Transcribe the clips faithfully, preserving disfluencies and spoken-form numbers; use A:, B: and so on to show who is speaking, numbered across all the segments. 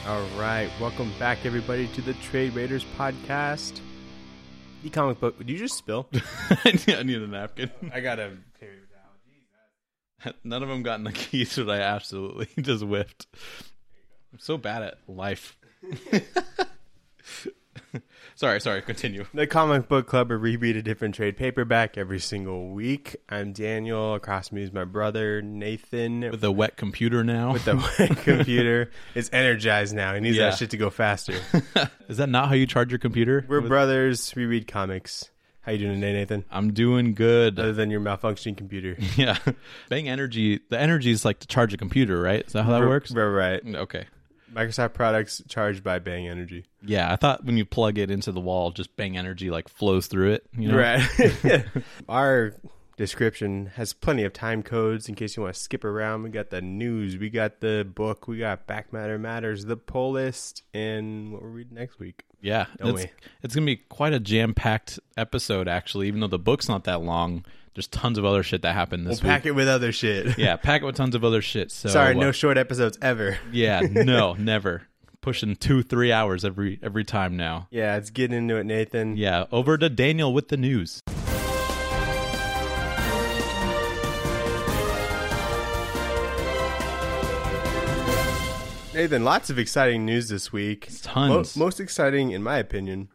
A: All right, welcome back, everybody, to the Trade Raiders podcast. The comic book. Did you just spill?
B: I need a napkin.
A: I gotta.
B: None of them got in the keys, but I absolutely just whiffed. I'm so bad at life. sorry, sorry. Continue.
A: The Comic Book Club, where we read a different trade paperback every single week. I'm Daniel. Across from me is my brother Nathan.
B: With a wet computer now.
A: With the wet computer, it's energized now. He needs
B: Yeah.
A: that shit to go faster.
B: Is that not how you charge your computer?
A: We're
B: With-
A: brothers. We read comics. How you doing today, Nathan?
B: I'm doing good.
A: Other than your malfunctioning computer.
B: Yeah. Bang Energy. The energy is like to charge a computer, right? Is that how that
A: Right,
B: works?
A: right.
B: Okay.
A: Microsoft products charged by Bang Energy.
B: Yeah, I thought when you plug it into the wall, just Bang Energy like flows through it. You know?
A: Right. Our description has plenty of time codes in case you want to skip around. We got the news, we got the book, we got Back Matter Matters, the poll list, and what we're reading next week.
B: Yeah,
A: Don't
B: it's,
A: we?
B: it's going to be quite a jam-packed episode, actually, even though the book's not that long. There's tons of other shit that happened
A: We'll
B: this week.
A: pack it with other shit.
B: Yeah, pack it with tons of other shit. So,
A: Sorry,
B: uh,
A: no short episodes ever.
B: Yeah, no, never. Pushing two, three hours every every time now.
A: Yeah, let's get into it, Nathan.
B: Yeah, over to Daniel with the news.
A: Nathan, lots of exciting news this week.
B: Tons.
A: Mo- most exciting, in my opinion,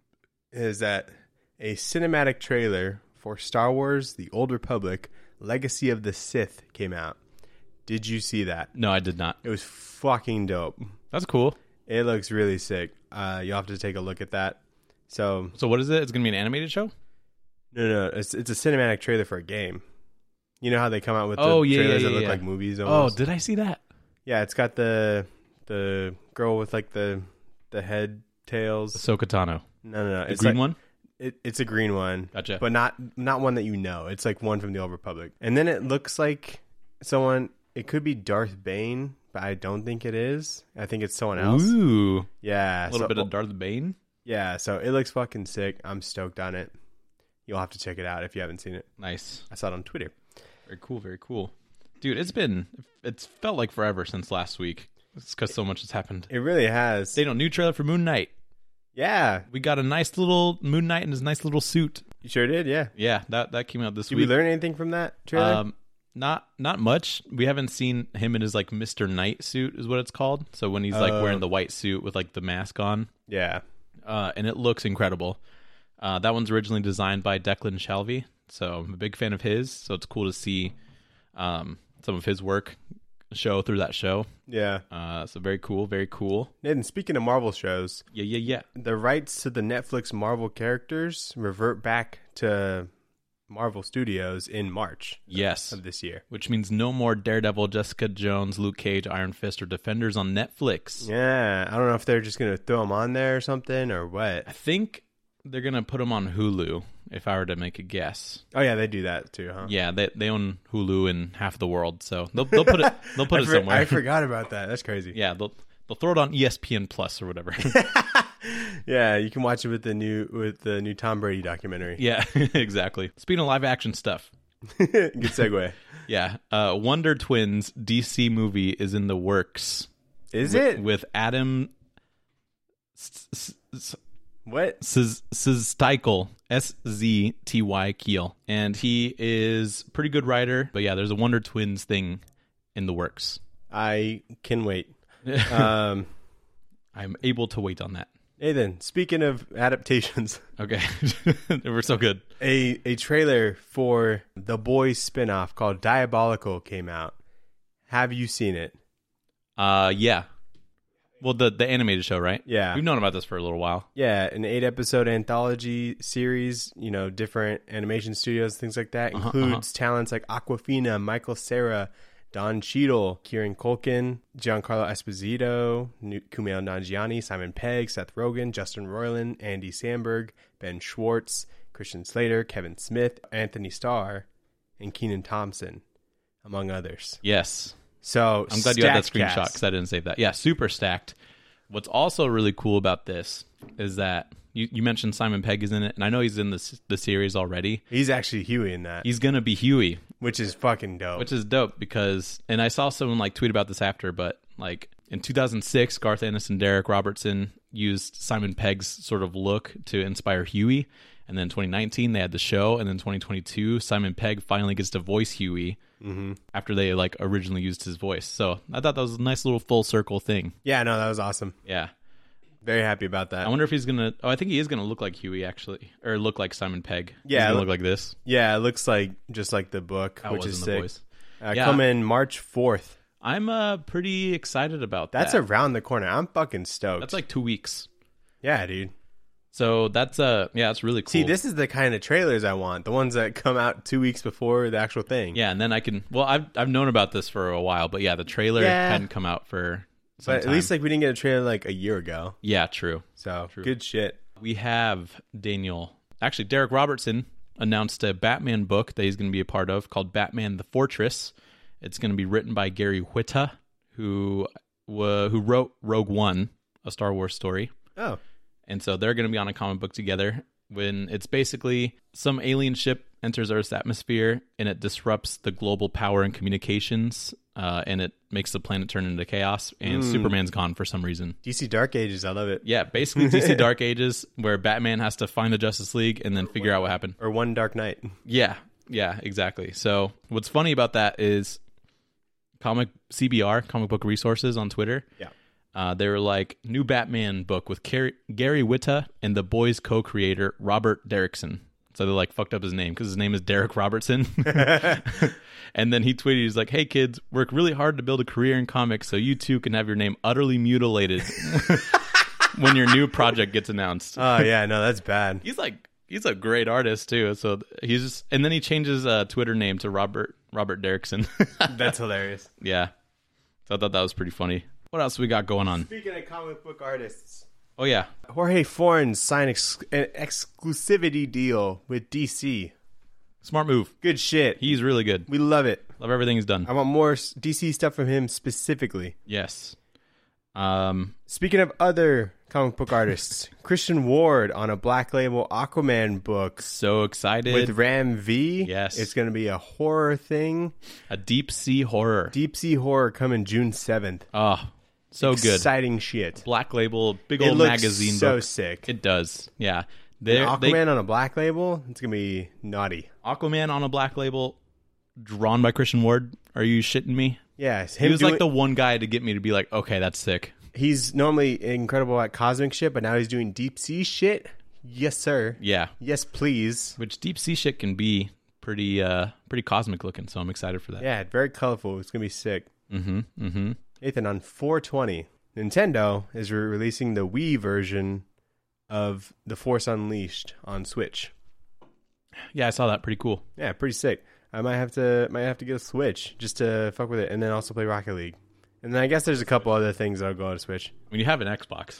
A: is that a cinematic trailer for Star Wars The Old Republic Legacy of the Sith came out. Did you see that?
B: No, I did not.
A: It was fucking dope.
B: That's cool.
A: It looks really sick. Uh, you'll have to take a look at that. So,
B: So what is it? It's going to be an animated show?
A: no, no, it's it's a cinematic trailer for a game. You know how they come out with the
B: Oh, yeah,
A: trailers
B: yeah,
A: that
B: yeah,
A: look
B: yeah.
A: like movies
B: Oh,
A: almost?
B: did I see that?
A: Yeah, it's got the the girl with like the the head tails.
B: Ahsoka Tano.
A: No, no, no.
B: The
A: It's
B: green
A: like-
B: one?
A: It, it's a green one.
B: Gotcha.
A: But not not one that you know. It's like one from the Old Republic. And then it looks like someone. It could be Darth Bane, but I don't think it is. I think it's someone else.
B: Ooh.
A: Yeah,
B: A little
A: so-
B: bit of Darth Bane.
A: Yeah, so it looks fucking sick. I'm stoked on it. You'll have to check it out if you haven't seen it.
B: Nice.
A: I saw it on Twitter.
B: Very cool, very cool. Dude, it's been, it's felt like forever since last week. It's because so much has happened.
A: It really has.
B: They don't new trailer for Moon Knight.
A: Yeah,
B: We got a nice little Moon Knight in his nice little suit.
A: you sure did. Yeah.
B: Yeah, that that came out this
A: Did
B: week.
A: we learn anything from that trailer?
B: Um, not not much. We haven't seen him in his like Mister Knight suit, is what it's called. So when he's like
A: Oh.
B: wearing the white suit with like the mask on,
A: yeah.
B: uh, and it looks incredible. Uh, that one's originally designed by Declan Shalvey, so I'm a big fan of his. So it's cool to see um, some of his work show through that show.
A: Yeah.
B: Uh, so very cool, very cool.
A: Nathan, speaking of Marvel shows,
B: Yeah, yeah, yeah.
A: the rights to the Netflix Marvel characters revert back to Marvel Studios in March
B: Yes.
A: of this year.
B: Which means no more Daredevil, Jessica Jones, Luke Cage, Iron Fist, or Defenders on Netflix.
A: Yeah, I don't know if they're just going to throw them on there or something or what.
B: I think they're gonna put them on Hulu. If I were to make a guess,
A: Oh yeah, they do that too, huh?
B: yeah, they they own Hulu in half the world, so they'll they'll put it they'll put
A: I
B: it
A: for-
B: somewhere.
A: I forgot about that. That's crazy.
B: Yeah, they'll they'll throw it on E S P N Plus or whatever.
A: Yeah, you can watch it with the new with the new Tom Brady documentary.
B: Yeah, exactly. Speaking of live action stuff,
A: Good segue.
B: yeah, uh, Wonder Twins D C movie is in the works.
A: Is
B: with,
A: it?
B: with Adam S- S- S-
A: What?
B: Sztykiel, Sztykiel, S Z T Y Keel, and he is a pretty good writer. But yeah, there's a Wonder Twins thing in the works.
A: I can wait. Um,
B: I'm able to wait on that.
A: Nathan, speaking of adaptations,
B: Okay, they were so good.
A: a a trailer for the Boys spinoff called Diabolical came out. Have you seen it?
B: Uh, yeah. Well, the the animated show, right?
A: Yeah.
B: We've known about this for a little while.
A: Yeah, an eight episode anthology series, you know, different animation studios, things like that.
B: Uh-huh,
A: Includes talents like Aquafina, Michael Cera, Don Cheadle, Kieran Culkin, Giancarlo Esposito, Nu- Kumail Nanjiani, Simon Pegg, Seth Rogen, Justin Roiland, Andy Samberg, Ben Schwartz, Christian Slater, Kevin Smith, Anthony Starr, and Keenan Thompson, among others.
B: Yes.
A: So
B: I'm glad you had that
A: stacked
B: screenshot
A: cast.
B: because I didn't save that. Yeah, super stacked. What's also really cool about this is that you, you mentioned Simon Pegg is in it, and I know he's in the the series already.
A: He's actually Huey in that,
B: He's gonna be Huey,
A: which is fucking dope.
B: which is dope because, and I saw someone like tweet about this after, but like in two thousand six, Garth Ennis and Derek Robertson used Simon Pegg's sort of look to inspire Huey. And then twenty nineteen, they had the show. And then twenty twenty-two, Simon Pegg finally gets to voice Huey mm-hmm. after they like originally used his voice. So I thought that was a nice little full circle thing.
A: Yeah, no, that was awesome.
B: Yeah.
A: Very happy about that.
B: I wonder if he's going to... Oh, I think he is going to look like Huey, actually. Or look like Simon Pegg.
A: Yeah.
B: He's going to look like this.
A: Yeah, it looks like just like the book,
B: That
A: which
B: was
A: is
B: in the
A: sick.
B: voice.
A: Uh,
B: Yeah.
A: Coming March fourth.
B: I'm uh, pretty excited about
A: That's
B: that.
A: around the corner. I'm fucking stoked.
B: That's like two weeks.
A: Yeah, dude.
B: So that's uh yeah, that's really cool.
A: See, this is the kind of trailers I want. The ones that come out two weeks before the actual thing.
B: Yeah, and then I can... Well, I've I've known about this for a while, but yeah, the trailer
A: Yeah.
B: hadn't come out for some
A: But at
B: time.
A: least like we didn't get a trailer like a year ago.
B: Yeah, true.
A: So
B: True.
A: good shit.
B: We have Daniel... Actually, Derek Robertson announced a Batman book that he's going to be a part of called Batman the Fortress. It's going to be written by Gary Whitta, who uh, who wrote Rogue One, a Star Wars story.
A: Oh.
B: And so they're going to be on a comic book together when it's basically some alien ship enters Earth's atmosphere and it disrupts the global power and communications uh, and it makes the planet turn into chaos and
A: Mm.
B: Superman's gone for some reason.
A: D C Dark Ages, I love it.
B: Yeah, basically D C Dark Ages where Batman has to find the Justice League and then figure out what happened.
A: Or One Dark Knight.
B: Yeah, yeah, exactly. So what's funny about that is comic C B R, Comic Book Resources on Twitter.
A: Yeah.
B: Uh, they were like, new Batman book with Car- Gary Whitta and the Boys co-creator Robert Derrickson. So they like fucked up his name because his name is Derek Robertson. And then he tweeted, he's like, hey kids, work really hard to build a career in comics so you too can have your name utterly mutilated when your new project gets announced.
A: Oh, yeah, no, that's bad.
B: He's like, he's a great artist too. So he's just, and then he changes uh Twitter name to Robert, Robert Derrickson.
A: That's hilarious.
B: Yeah. So I thought that was pretty funny. What else we got going on?
A: Speaking of comic book artists,
B: Oh, yeah.
A: Jorge Fornes signed ex- an exclusivity deal with D C.
B: Smart move.
A: Good shit.
B: He's really good.
A: We love it.
B: Love everything he's done.
A: I want more s- D C stuff from him specifically.
B: Yes. Um,
A: Speaking of other comic book artists, Christian Ward on a Black Label Aquaman book
B: so excited.
A: with Ram V.
B: Yes.
A: It's going to be a horror thing.
B: A deep sea horror.
A: Deep sea horror coming June seventh.
B: Oh, so good.
A: Exciting shit.
B: Black Label, big
A: It
B: old
A: looks
B: magazine
A: so
B: book.
A: sick.
B: It does. Yeah.
A: An
B: They're,
A: Aquaman
B: they,
A: on a Black Label? It's going to be naughty.
B: Aquaman on a Black Label, drawn by Christian Ward. Are you shitting me?
A: Yeah, it's
B: He
A: him
B: was
A: doing-
B: like the one guy to get me to be like, okay, that's sick.
A: He's normally incredible at cosmic shit, but now he's doing deep sea shit. Yes, sir.
B: Yeah.
A: Yes, please.
B: Which deep sea shit can be pretty uh pretty cosmic looking, so I'm excited for that.
A: Yeah, very colorful. It's going to be sick.
B: Mm-hmm. Mm-hmm.
A: Nathan, on four twenty, Nintendo is re- releasing the Wii version of The Force Unleashed on Switch.
B: Yeah, I saw that. Pretty cool.
A: Yeah, pretty sick. I might have to might have to get a Switch just to fuck with it, and then also play Rocket League. And then I guess there's a couple other things that'll go on Switch.
B: When you have an Xbox,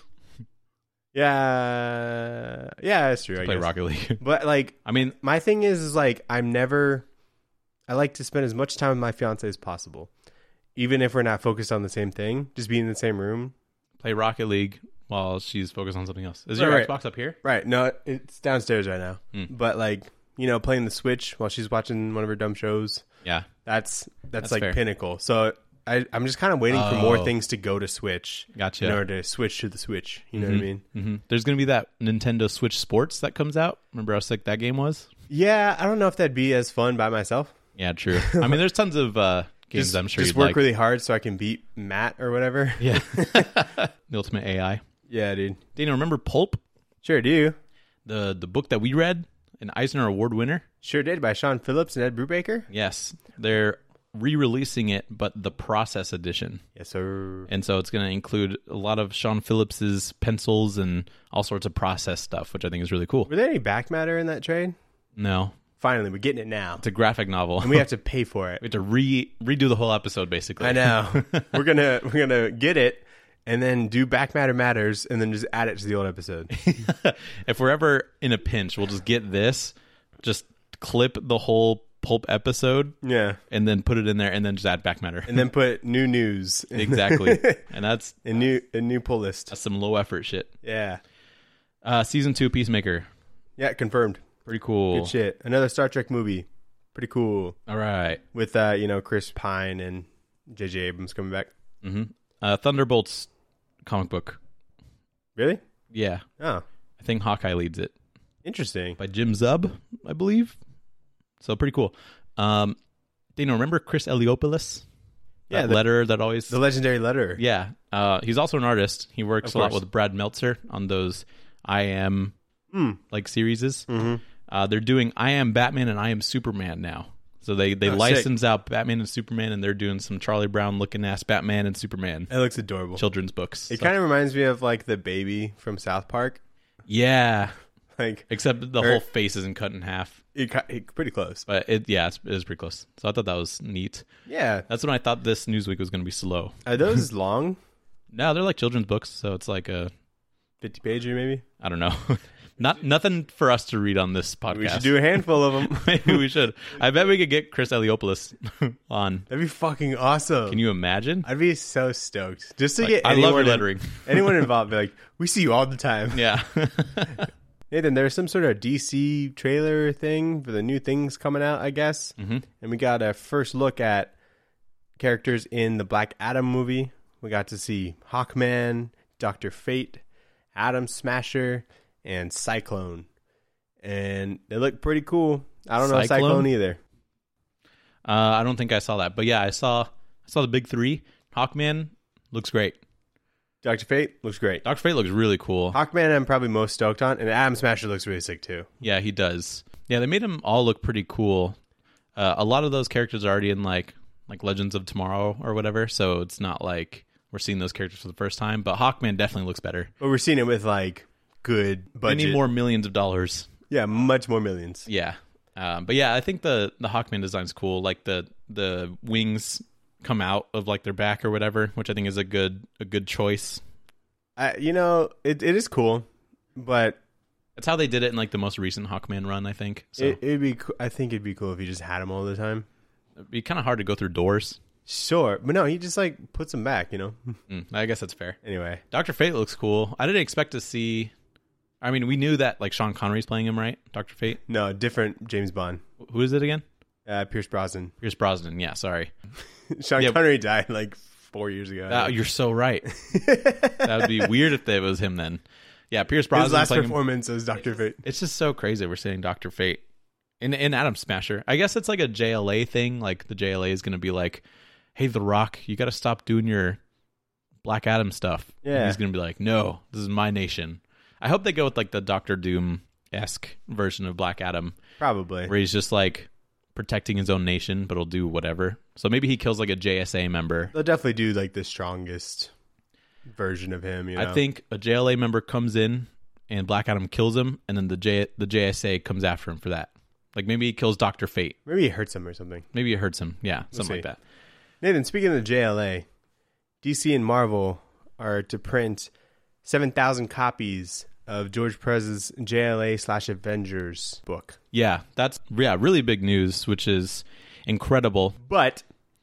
A: Yeah, yeah, that's true. I
B: play
A: guess.
B: Rocket League.
A: But like,
B: I mean,
A: my thing is, is like I'm never. I like to spend as much time with my fiance as possible, even if we're not focused on the same thing. Just be in the same room.
B: play Rocket League while she's focused on something else. Is
A: Right,
B: your
A: right.
B: Xbox up here?
A: Right? No, it's downstairs right now.
B: Mm.
A: But like, you know, playing the Switch while she's watching one of her dumb shows.
B: Yeah.
A: That's that's,
B: That's
A: like
B: fair.
A: pinnacle. So I, I'm just kind of waiting for more
B: Oh.
A: things to go to Switch
B: Gotcha.
A: in order to switch to the Switch. You know what I mean?
B: Mm-hmm. There's going to be that Nintendo Switch Sports that comes out. Remember how sick that game was?
A: Yeah, I don't know if that'd be as fun by myself.
B: Yeah, true. I mean, there's tons of uh, games
A: Just,
B: I'm sure
A: just
B: you'd
A: work
B: like.
A: really hard so I can beat Matt or whatever.
B: Yeah. The Ultimate A I.
A: Yeah, dude.
B: Daniel, remember Pulp?
A: Sure do.
B: The the book that we read? An Eisner Award winner?
A: Sure did, by Sean Phillips and Ed Brubaker.
B: Yes. They're re-releasing it, but the process edition.
A: Yes, sir.
B: And so it's going to include a lot of Sean Phillips's pencils and all sorts of process stuff, which I think is really cool.
A: Were there any back matter in that trade?
B: No.
A: Finally, we're getting it now.
B: It's a graphic novel.
A: And we have to pay for it.
B: We have to re redo the whole episode, basically.
A: I know. we're gonna we're gonna get it and then do back matter matters and then just add it to the old episode.
B: If we're ever in a pinch, we'll just get this, just clip the whole Pulp episode,
A: Yeah.
B: and then put it in there, and then just add back matter.
A: And then put new news.
B: Exactly. And that's
A: a new a new pull list.
B: that's some low effort shit.
A: Yeah.
B: Uh, season two, Peacemaker.
A: Yeah, confirmed.
B: Pretty cool.
A: Good shit. Another Star Trek movie. Pretty cool.
B: All right.
A: With uh, you know, Chris Pine and J J Abrams coming back.
B: Mm-hmm. Uh, Thunderbolts comic book.
A: Really?
B: Yeah.
A: Oh,
B: I think Hawkeye leads it.
A: interesting.
B: By Jim Zub, I believe. So pretty cool. Um, Dino, remember Chris Eliopoulos? That
A: Yeah, the-
B: letter that always...
A: The legendary letter.
B: Yeah. Uh, he's also an artist. He works
A: Of
B: a lot
A: course.
B: with Brad Meltzer on those I Am
A: Mm.
B: like series.
A: Mm-hmm.
B: Uh, they're doing I Am Batman and I Am Superman now. So they, they
A: Oh,
B: license out Batman and Superman, and they're doing some Charlie Brown looking ass Batman and Superman
A: It looks adorable.
B: children's books.
A: It
B: So-
A: kind of reminds me of like the baby from South Park.
B: yeah,
A: Like
B: except the
A: Or-
B: whole face isn't cut in half.
A: it, ki- it, pretty close.
B: But it yeah, it's, it was pretty close. So I thought that was neat.
A: Yeah.
B: That's when I thought this Newsweek was going to be slow.
A: Are those long?
B: No, they're like children's books, so it's like a
A: fifty pager maybe?
B: I don't know. Not nothing for us to read on this podcast.
A: We should do a handful of them.
B: Maybe we should. I bet we could get Chris Eliopoulos on.
A: That'd be fucking awesome.
B: Can you imagine?
A: I'd be so stoked. Just to
B: Like,
A: get
B: I
A: anyone
B: love your
A: in-
B: lettering.
A: anyone involved, be like, we see you all the time.
B: Yeah.
A: Nathan, there's some sort of D C trailer thing for the new things coming out, I guess.
B: Mhm.
A: And we got a first look at characters in the Black Adam movie. We got to see Hawkman, Doctor Fate, Atom Smasher, and Cyclone. And they look pretty cool. I don't know
B: Cyclone?
A: Cyclone either.
B: uh, I don't think I saw that, but yeah, I saw. I saw the big three. Hawkman looks great.
A: Doctor Fate looks great.
B: Doctor Fate looks really cool.
A: Hawkman I'm probably most stoked on, and Atom Smasher looks really sick too.
B: Yeah, he does. Yeah, they made them all look pretty cool. Uh, a lot of those characters are already in like like Legends of Tomorrow or whatever, so it's not like we're seeing those characters for the first time. But Hawkman definitely looks better.
A: But we're seeing it with like good
B: We
A: budget.
B: need more millions of dollars.
A: Yeah, much more millions.
B: Yeah, um, but yeah, I think the the Hawkman design's cool. Like the the wings come out of like their back or whatever, which I think is a good a good choice.
A: I, you know, it it is cool, but
B: That's how they did it in like the most recent Hawkman run, I think. So
A: it, it'd be. co- I think it'd be cool if you just had him all the time.
B: it'd be kind of hard to go through doors.
A: Sure, but no, he just like puts them back. You know.
B: Mm, I guess that's fair.
A: Anyway,
B: Doctor Fate looks cool. I didn't expect to see. I mean, we knew that like Sean Connery's playing him, right? Doctor Fate.
A: no, different James Bond.
B: Who is it again?
A: Uh, Pierce Brosnan.
B: Pierce Brosnan. Yeah, sorry.
A: Sean
B: Yeah.
A: Connery died like four years ago.
B: Uh, you're so right. That would be weird if it was him then. Yeah, Pierce Brosnan
A: His last
B: playing him.
A: performance as Doctor Fate.
B: It's just so crazy we're saying Doctor Fate. In in Atom Smasher. I guess it's like a J L A thing. Like the J L A is going to be like, hey, The Rock, you got to stop doing your Black Adam stuff. And
A: Yeah.
B: he's going to be like, no, this is my nation. I hope they go with like the Doctor Doom-esque version of Black Adam,
A: Probably.
B: where he's just like protecting his own nation, but he'll do whatever. So maybe he kills like a J S A member.
A: They'll definitely do like the strongest version of him. You know?
B: I think a J L A member comes in and Black Adam kills him, and then the J the J S A comes after him for that. Like maybe he kills Doctor Fate.
A: maybe he hurts him or something.
B: Maybe it hurts him. Yeah,
A: We'll
B: something
A: see.
B: like that.
A: Nathan, speaking of the J L A, D C and Marvel are to print seven thousand copies of George Perez's J L A slash Avengers book.
B: Yeah, that's yeah, really big news, which is incredible.
A: But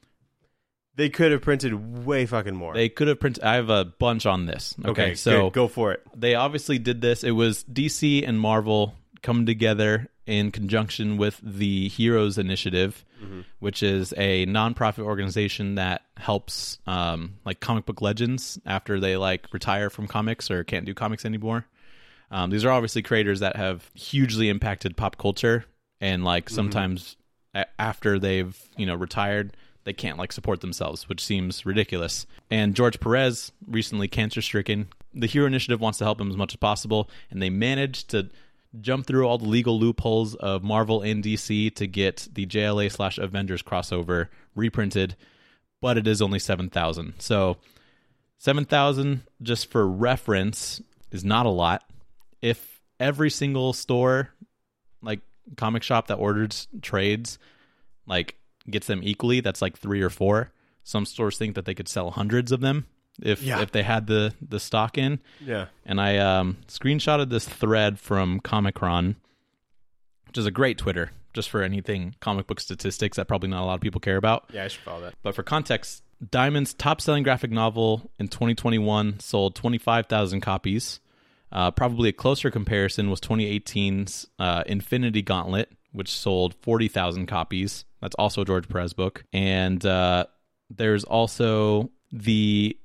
A: they could have printed way fucking more.
B: They could have printed. I have a bunch on this. Okay,
A: okay,
B: so
A: good. Go for it.
B: they obviously did this. It was D C and Marvel come together in conjunction with the Heroes Initiative,
A: Mm-hmm.
B: which is a nonprofit organization that helps um, like comic book legends after they like retire from comics or can't do comics anymore. Um, these are obviously creators that have hugely impacted pop culture, and like sometimes a- after they've you know retired, they can't like support themselves, which seems ridiculous. And George Perez, recently cancer stricken, the Hero Initiative wants to help him as much as possible, and they managed to jump through all the legal loopholes of Marvel and D C to get the J L A slash Avengers crossover reprinted, but it is only seven thousand. So seven thousand, just for reference, is not a lot. If every single store, like comic shop that orders trades, like gets them equally, that's like three or four. Some stores think that they could sell hundreds of them if
A: Yeah.
B: if they had the the stock in.
A: Yeah.
B: And I um, screenshotted this thread from Comicron, which is a great Twitter, just for anything comic book statistics that probably not a lot of people care about.
A: Yeah, I should follow that.
B: But for context, Diamond's top-selling graphic novel in twenty twenty-one sold twenty-five thousand copies. Uh, probably a closer comparison was twenty eighteen's uh, Infinity Gauntlet, which sold forty thousand copies. That's also a George Perez book. And uh, there's also the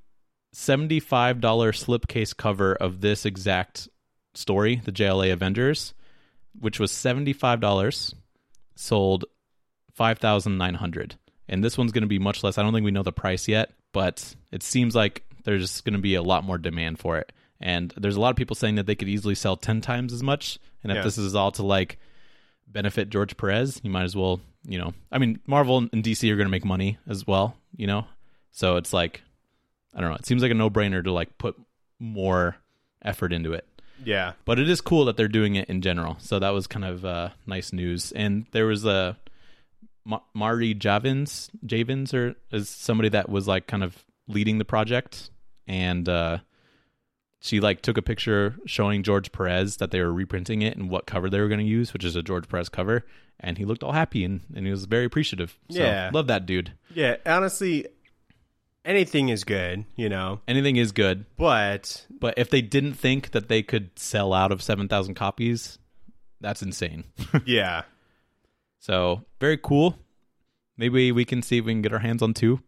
B: seventy-five dollars slipcase cover of this exact story, the J L A Avengers, which was seventy-five dollars, sold five thousand nine hundred dollars. And this one's going to be much less. I don't think we know the price yet, but it seems like there's going to be a lot more demand for it. And there's a lot of people saying that they could easily sell ten times as much. And if
A: Yeah.
B: this is all to like benefit George Perez, you might as well, you know, I mean, Marvel and D C are going to make money as well, you know? So it's like, I don't know. It seems like a no-brainer to like put more effort into it.
A: Yeah.
B: But it is cool that they're doing it in general. So that was kind of uh, nice news. And there was a Ma- Mari Javins, Javins, or is somebody that was like kind of leading the project, and uh, she like took a picture showing George Perez that they were reprinting it and what cover they were going to use, which is a George Perez cover, and he looked all happy and, and he was very appreciative. So,
A: Yeah.
B: love that dude.
A: Yeah. Honestly, anything is good, you know,
B: Anything is good,
A: but
B: but if they didn't think that they could sell out of seven thousand copies, that's insane.
A: yeah.
B: So very cool. Maybe we can see if we can get our hands on two.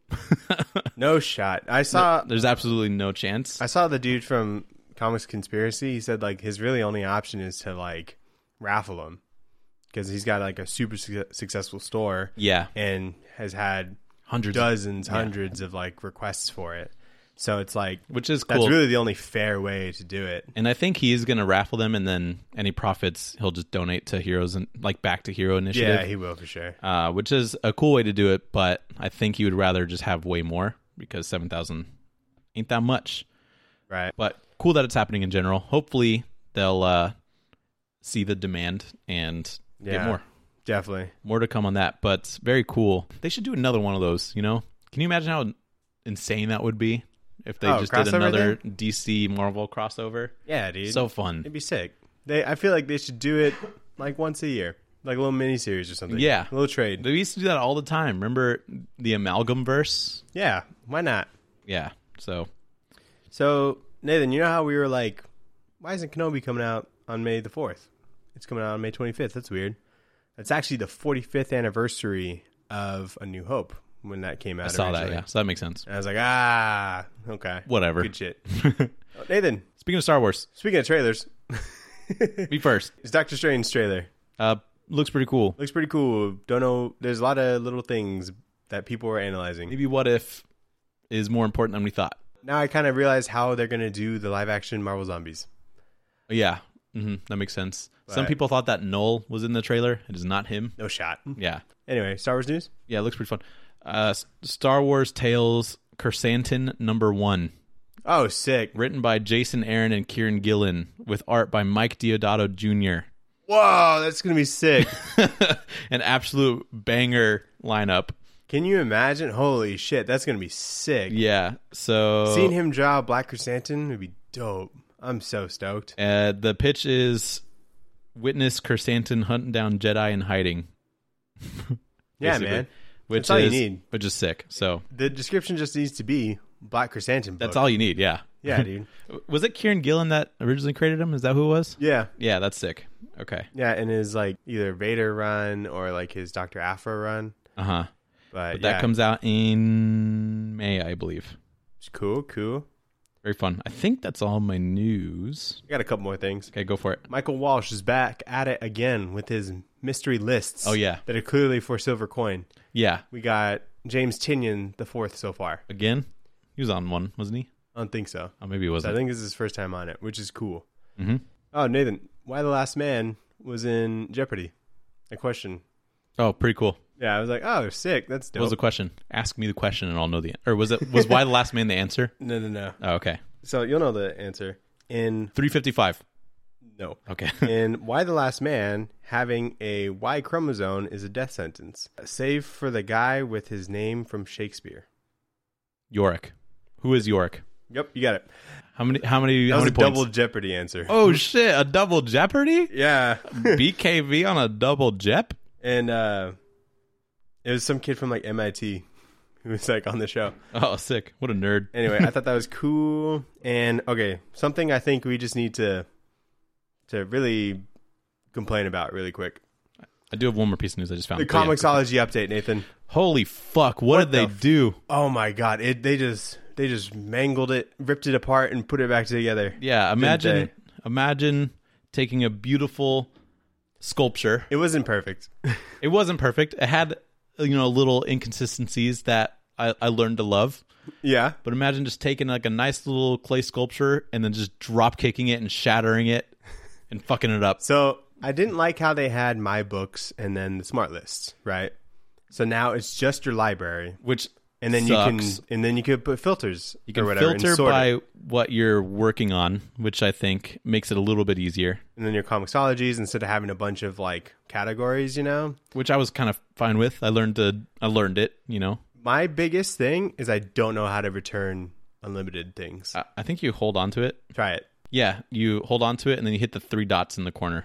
A: No shot. I saw
B: There's absolutely no chance.
A: I saw the dude from Comics Conspiracy. He said like his really only option is to like raffle them because he's got like a super su- successful store
B: Yeah,
A: and has had
B: hundreds,
A: dozens,
B: yeah.
A: hundreds of like requests for it. So it's like
B: which is
A: that's
B: cool.
A: really the only fair way to do it.
B: And I think he is going to raffle them, and then any profits he'll just donate to Heroes and like back to Hero Initiative.
A: Yeah, he will for sure.
B: uh, which is a cool way to do it. But I think he would rather just have way more because seven thousand ain't that much.
A: Right.
B: But cool that it's happening in general. Hopefully they'll uh, see the demand and
A: Yeah.
B: get more.
A: Definitely.
B: More to come on that, but very cool. They should do another one of those, you know? Can you imagine how insane that would be if they
A: Oh,
B: just did
A: crossover
B: another D C Marvel crossover?
A: Yeah, dude.
B: So fun.
A: It'd be sick. They I feel like they should do it like once a year. Like a little mini series or something.
B: Yeah.
A: A little trade.
B: They used to do that all the time. Remember the Amalgam verse?
A: Yeah. Why not?
B: Yeah. So,
A: So, Nathan, you know how we were like, why isn't Kenobi coming out on May the fourth? It's coming out on May twenty-fifth. That's weird. It's actually the forty-fifth anniversary of A New Hope when that came out.
B: I saw that,
A: originally.
B: yeah. So that makes sense.
A: And I was like, ah, okay.
B: Whatever.
A: Good shit. Oh, Nathan,
B: Speaking of Star Wars,
A: speaking of trailers,
B: me first.
A: it's Doctor Strange trailer.
B: Uh, looks pretty cool.
A: Looks pretty cool. Don't know. There's a lot of little things that people were analyzing.
B: Maybe What If is more important than we thought.
A: Now I kind of realize how they're going to do the live action Marvel Zombies.
B: Yeah. hmm That makes sense. Some
A: But-
B: people thought that Null was in the trailer. It is not him.
A: No shot.
B: Yeah.
A: Anyway, Star Wars news?
B: Yeah, it looks pretty fun. Uh, S- Star Wars Tales Kersantin number one,
A: Oh, sick.
B: written by Jason Aaron and Kieran Gillen, with art by Mike Deodato Junior
A: Whoa, that's going to be sick.
B: An absolute banger lineup.
A: Can you imagine? Holy shit, that's going to be sick.
B: Yeah. So
A: Seeing him draw Black Chrysanthemum would be dope. I'm so stoked.
B: uh, the pitch is witness Kersantin hunting down Jedi in hiding.
A: Yeah,
B: basically.
A: man.
B: Which
A: That's all you
B: is,
A: need.
B: Which is sick. So
A: The description just needs to be Black Chrysanthemum book.
B: that's all you need. Yeah.
A: Yeah, dude.
B: Was it Kieran Gillen that originally created him? Is that who it was?
A: Yeah.
B: Yeah, that's sick. Okay.
A: Yeah, and his like either Vader run or like his Doctor Aphra run.
B: Uh huh.
A: But,
B: But
A: yeah,
B: that comes out in May, I believe.
A: it's cool, cool.
B: Very fun. I think that's all my news.
A: I got a couple more things.
B: Okay, go for it.
A: Michael Walsh is back at it again with his mystery lists.
B: Oh, yeah.
A: That are clearly for Silver Coin.
B: Yeah.
A: We got James Tynion the fourth so far.
B: Again? He was on one, wasn't he?
A: I don't think so.
B: Oh, maybe he
A: So I
B: wasn't.
A: think this is his first time on it, which is cool.
B: Mm-hmm.
A: Oh, Nathan, why the last man was in Jeopardy? A question.
B: Oh, pretty cool.
A: Yeah, I was like, oh, sick. That's
B: What
A: dope.
B: was the question? Ask me the question and I'll know the answer. Or was it was Why the Last Man the answer?
A: No, no, no.
B: Oh, okay.
A: So you'll know the answer. In
B: three fifty-five.
A: no.
B: Okay.
A: In Why the Last Man, having a Y chromosome is a death sentence, save for the guy with his name from Shakespeare.
B: Yorick. Who is Yorick?
A: Yep, you got it.
B: How many how many
A: That
B: how
A: was
B: many
A: a
B: points?
A: double Jeopardy answer.
B: Oh shit, a double Jeopardy?
A: Yeah.
B: B K V on a double Jep?
A: And uh, it was some kid from like M I T who was like on the show.
B: Oh, sick. What a nerd.
A: Anyway, I thought that was cool. And okay, something I think we just need to to really complain about really quick.
B: I do have one more piece of news I just found.
A: The
B: But yeah.
A: Comixology update, Nathan.
B: Holy fuck, what,
A: What
B: did they
A: the f-
B: do?
A: Oh my god, it they just they just mangled it, ripped it apart, and put it back together.
B: Yeah, imagine imagine taking a beautiful sculpture.
A: It wasn't perfect.
B: It wasn't perfect. It had, you know, little inconsistencies that I, I learned to love.
A: Yeah.
B: But imagine just taking like a nice little clay sculpture and then just drop kicking it and shattering it and fucking it up.
A: So I didn't like how they had my books and then the smart lists, right? So now it's just your library,
B: Which
A: and then
B: sucks.
A: you can and then you could put filters
B: You can
A: or whatever, and
B: filter
A: sort
B: by
A: it.
B: what you're working on, which I think makes it a little bit easier.
A: And then your comicsologies instead of having a bunch of like categories, you know.
B: Which I was kind of fine with. I learned to I learned it, you know.
A: My biggest thing is I don't know how to return unlimited things.
B: I, I think you hold on to it.
A: Try it.
B: Yeah, you hold on to it and then you hit the three dots in the corner.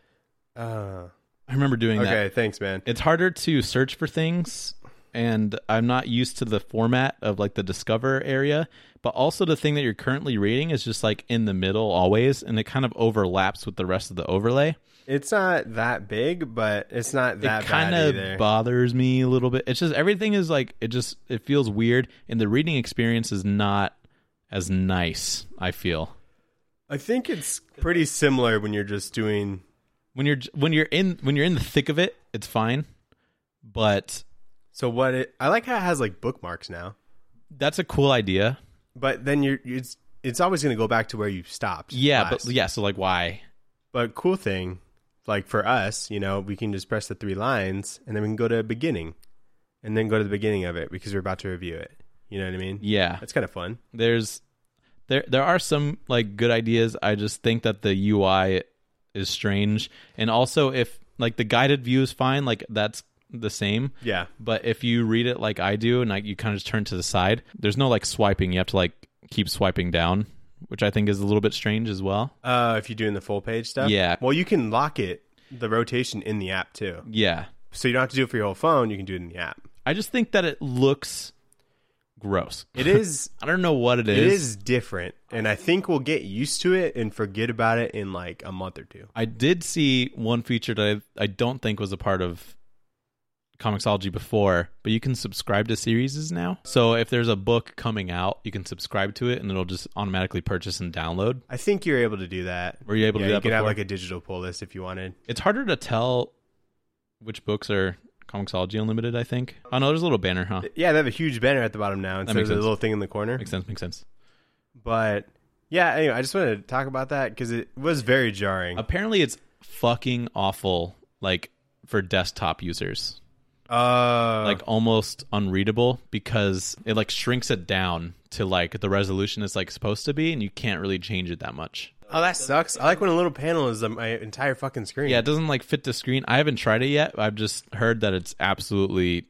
A: Uh,
B: I remember doing that.
A: okay, thanks, man.
B: It's harder to search for things, and I'm not used to the format of like the discover area, but also the thing that you're currently reading is just like in the middle always, and it kind of overlaps with the rest of the overlay.
A: It's not that big, but it's not that
B: It kind
A: bad
B: of
A: either.
B: bothers me a little bit. It's just everything is like it just it feels weird, and the reading experience is not as nice, I feel.
A: I think it's pretty similar when you're just doing.
B: When you're when you're in when you're in the thick of it, it's fine. But
A: So what? It, I like how it has like bookmarks now,
B: that's a cool idea.
A: but then you're it's it's always going to go back to where you stopped.
B: Yeah,
A: last.
B: but yeah, so like why?
A: But cool thing, like for us, you know, we can just press the three lines and then we can go to beginning, and then go to the beginning of it because we're about to review it. You know what I mean?
B: Yeah.
A: That's kind of fun.
B: There's there there are some like good ideas. I just think that the U I is strange. And also if like the guided view is fine, like that's the same.
A: Yeah.
B: But if you read it like I do and like you kind of just turn to the side, there's no like swiping. You have to like keep swiping down, which I think is a little bit strange as well.
A: Uh, if you're doing the full page stuff.
B: Yeah.
A: Well, you can lock it, the rotation in the app too.
B: Yeah.
A: So you don't have to do it for your whole phone. You can do it in the app.
B: I just think that it looks gross.
A: It is.
B: I don't know what it is.
A: It is different, and I think we'll get used to it and forget about it in like a month or two.
B: I did see one feature that I, I don't think was a part of Comixology before, but you can subscribe to series now. So if there's a book coming out, you can subscribe to it and it'll just automatically purchase and download.
A: I think you're able to do that.
B: Were you able
A: yeah,
B: to do that
A: you could have
B: before?
A: like a digital pull list if you wanted.
B: It's harder to tell which books are Comixology Unlimited, I think. Oh no, there's a little banner, huh?
A: Yeah, they have a huge banner at the bottom now instead of
B: makes
A: the
B: sense.
A: little thing in the corner.
B: Makes sense, makes sense.
A: But yeah, anyway, I just wanted to talk about that because it was very jarring.
B: Apparently it's fucking awful, like, for desktop users.
A: Uh,
B: Like, almost unreadable because it, like, shrinks it down to, like, the resolution it's, like, supposed to be, and you can't really change it that much.
A: oh, that sucks. I like when a little panel is my entire fucking screen.
B: Yeah, it doesn't, like, fit the screen. I haven't tried it yet. I've just heard that it's absolutely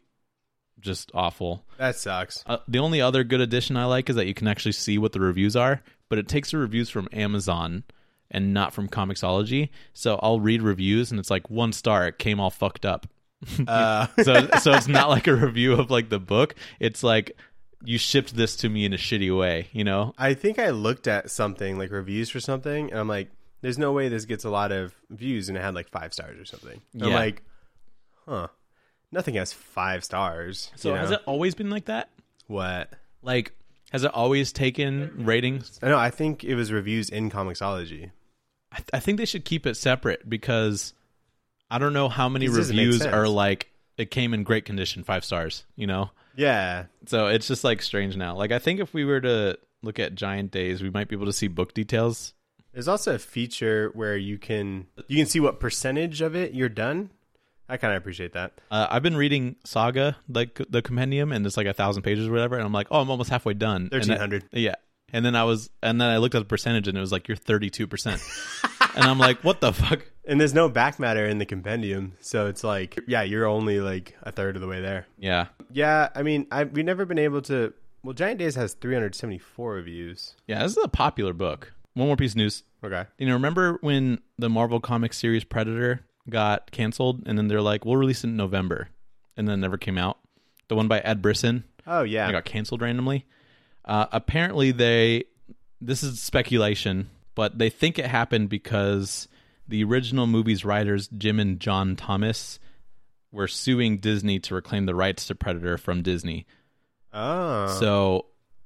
B: just awful.
A: That sucks.
B: Uh, the only other good addition I like is that you can actually see what the reviews are, but it takes the reviews from Amazon and not from Comixology. So I'll read reviews, and it's like one star. It came all fucked up.
A: Uh,
B: so so it's not like a review of like the book. It's like you shipped this to me in a shitty way, you know?
A: I think I looked at something like reviews for something, and I'm like, "There's no way this gets a lot of views," and it had like five stars or something. And I'm
B: Yeah.
A: like, "Huh? Nothing has five stars."
B: So
A: you know?
B: has it always been like that?
A: What?
B: Like, has it always taken ratings?
A: I know. I think it was reviews in Comixology.
B: I, th- I think they should keep it separate because I don't know how many
A: This doesn't make
B: reviews
A: sense.
B: are like, it came in great condition, five stars, you know?
A: Yeah.
B: So it's just like strange now. Like, I think if we were to look at Giant Days, we might be able to see book details.
A: There's also a feature where you can you can see what percentage of it you're done. I kind of appreciate that.
B: Uh, I've been reading Saga, like the compendium, and it's like a thousand pages or whatever, and I'm like, oh, I'm almost halfway done. And then-
A: thirteen hundred.
B: Yeah. And then I was, and then I looked at the percentage, and it was like, you're thirty-two percent. And I'm like, what the fuck?
A: And there's no back matter in the compendium, so it's like, yeah, you're only like a third of the way there.
B: Yeah.
A: Yeah, I mean, I we've never been able to. Well, Giant Days has three hundred seventy-four reviews.
B: Yeah, this is a popular book. One more piece of news.
A: Okay.
B: You know, remember when the Marvel Comics series Predator got canceled, and then they're like, we'll release it in November, and then it never came out? The one by Ed Brisson.
A: Oh yeah.
B: It got canceled randomly. Uh, apparently, they, this is speculation, but they think it happened because the original movie's writers, Jim and John Thomas, were suing Disney to reclaim the rights to Predator from Disney.
A: Oh.
B: So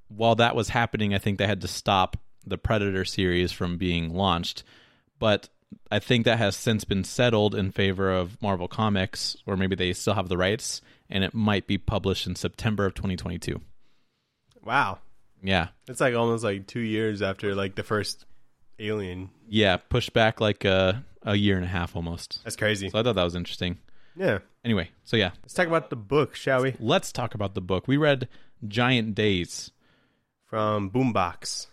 B: while that was happening, I think they had to stop the Predator series from being launched. But I think that has since been settled in favor of Marvel Comics, or maybe they still have the rights, and it might be published in September of twenty twenty-two.
A: Wow.
B: Yeah.
A: It's like almost like two years after like the first Alien.
B: Yeah, pushed back like a, a year and a half almost.
A: That's crazy.
B: So I thought that was interesting.
A: Yeah.
B: Anyway, so yeah.
A: Let's talk about the book, shall we?
B: Let's talk about the book. We read Giant Days.
A: From Boombox.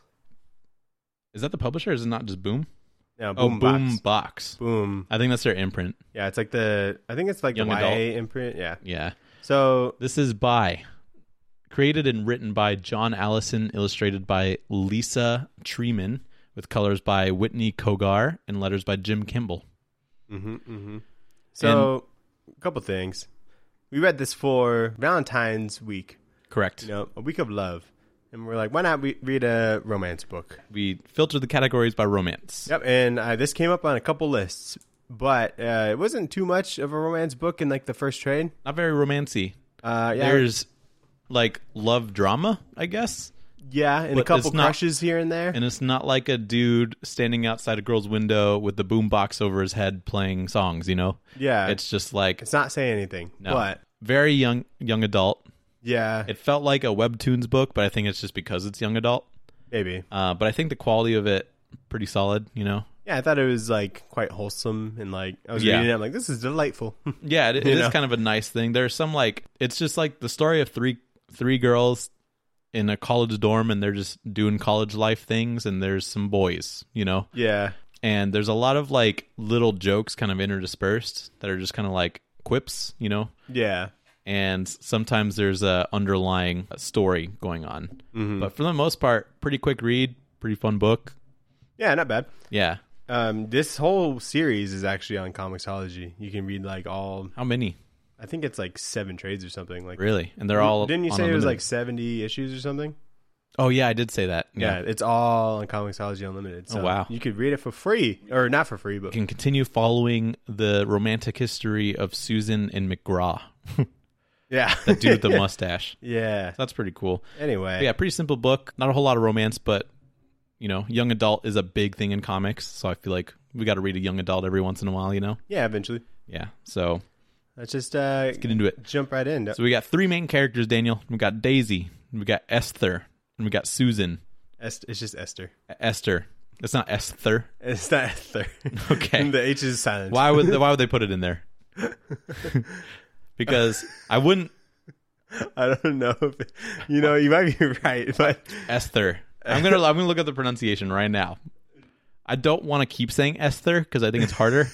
B: Is that the publisher, or is it not just Boom?
A: Yeah,
B: Oh,
A: Boombox.
B: Boombox.
A: Boom.
B: I think that's their imprint.
A: Yeah, it's like the, I think it's like
B: Young
A: the Y A
B: adult.
A: imprint. Yeah.
B: Yeah.
A: So,
B: This is by, created and written by John Allison, illustrated by Lisa Treeman, with colors by Whitney Kogar, and letters by Jim Kimball.
A: mm-hmm, mm-hmm. So a couple things. We read this for Valentine's week,
B: Correct.
A: you know, a week of love. And we're like, why not we read a romance book?
B: We filtered the categories by romance.
A: Yep, and uh, this came up on a couple lists, but uh, it wasn't too much of a romance book in like the first trade.
B: Not very romancy.
A: Uh, yeah,
B: There's like love drama, I guess.
A: yeah, and a
B: but
A: couple
B: it's not-
A: crushes here and there.
B: And it's not like a dude standing outside a girl's window with the boombox over his head playing songs, you know?
A: yeah,
B: It's just like
A: it's not saying anything,
B: no.
A: but
B: very young young adult.
A: yeah,
B: It felt like a webtoons book, but I think it's just because it's young adult.
A: maybe.
B: Uh, but I think the quality of it pretty solid, you know?
A: Yeah, I thought it was like quite wholesome, and like I was
B: Yeah.
A: reading it, I'm like, this is delightful.
B: Yeah, it, it
A: You
B: is
A: know?
B: kind of a nice thing. There's some like it's just like the story of three three girls in a college dorm, and they're just doing college life things, and there's some boys, you know?
A: Yeah,
B: And there's a lot of like little jokes kind of interdispersed that are just kind of like quips, you know?
A: yeah,
B: And sometimes there's a underlying story going on.
A: mm-hmm.
B: But for the most part, pretty quick read, pretty fun book.
A: yeah, not bad.
B: Yeah.
A: Um, this whole series is actually on Comixology. You can read like all.
B: How many?
A: I think it's like seven trades or something. Like,
B: Really? And they're all
A: didn't you
B: on
A: say it was
B: Unlimited.
A: like seventy issues or something?
B: Oh yeah, I did say that.
A: Yeah,
B: Yeah.
A: it's all on Comixology Unlimited. So
B: Oh, wow.
A: you could read it for free, or not for free, but
B: You can continue following the romantic history of Susan and McGraw.
A: yeah,
B: That dude with the mustache.
A: yeah.
B: That's pretty cool.
A: Anyway,
B: But yeah, pretty simple book. Not a whole lot of romance, but you know, young adult is a big thing in comics, so I feel like we got to read a young adult every once in a while, you know?
A: yeah. Eventually,
B: Yeah. So
A: let's just uh,
B: get into it.
A: jump right in.
B: So we got three main characters, Daniel. We got Daisy, we got Esther, and we got Susan.
A: Est- it's just Esther.
B: Esther. It's not Esther.
A: It's not Esther.
B: Okay.
A: the H is silent.
B: Why would why would they put it in there? Because I wouldn't
A: I don't know. If it, you know, you might be right, but
B: Esther. I'm gonna I'm gonna look at the pronunciation right now. I don't want to keep saying Esther because I think it's harder.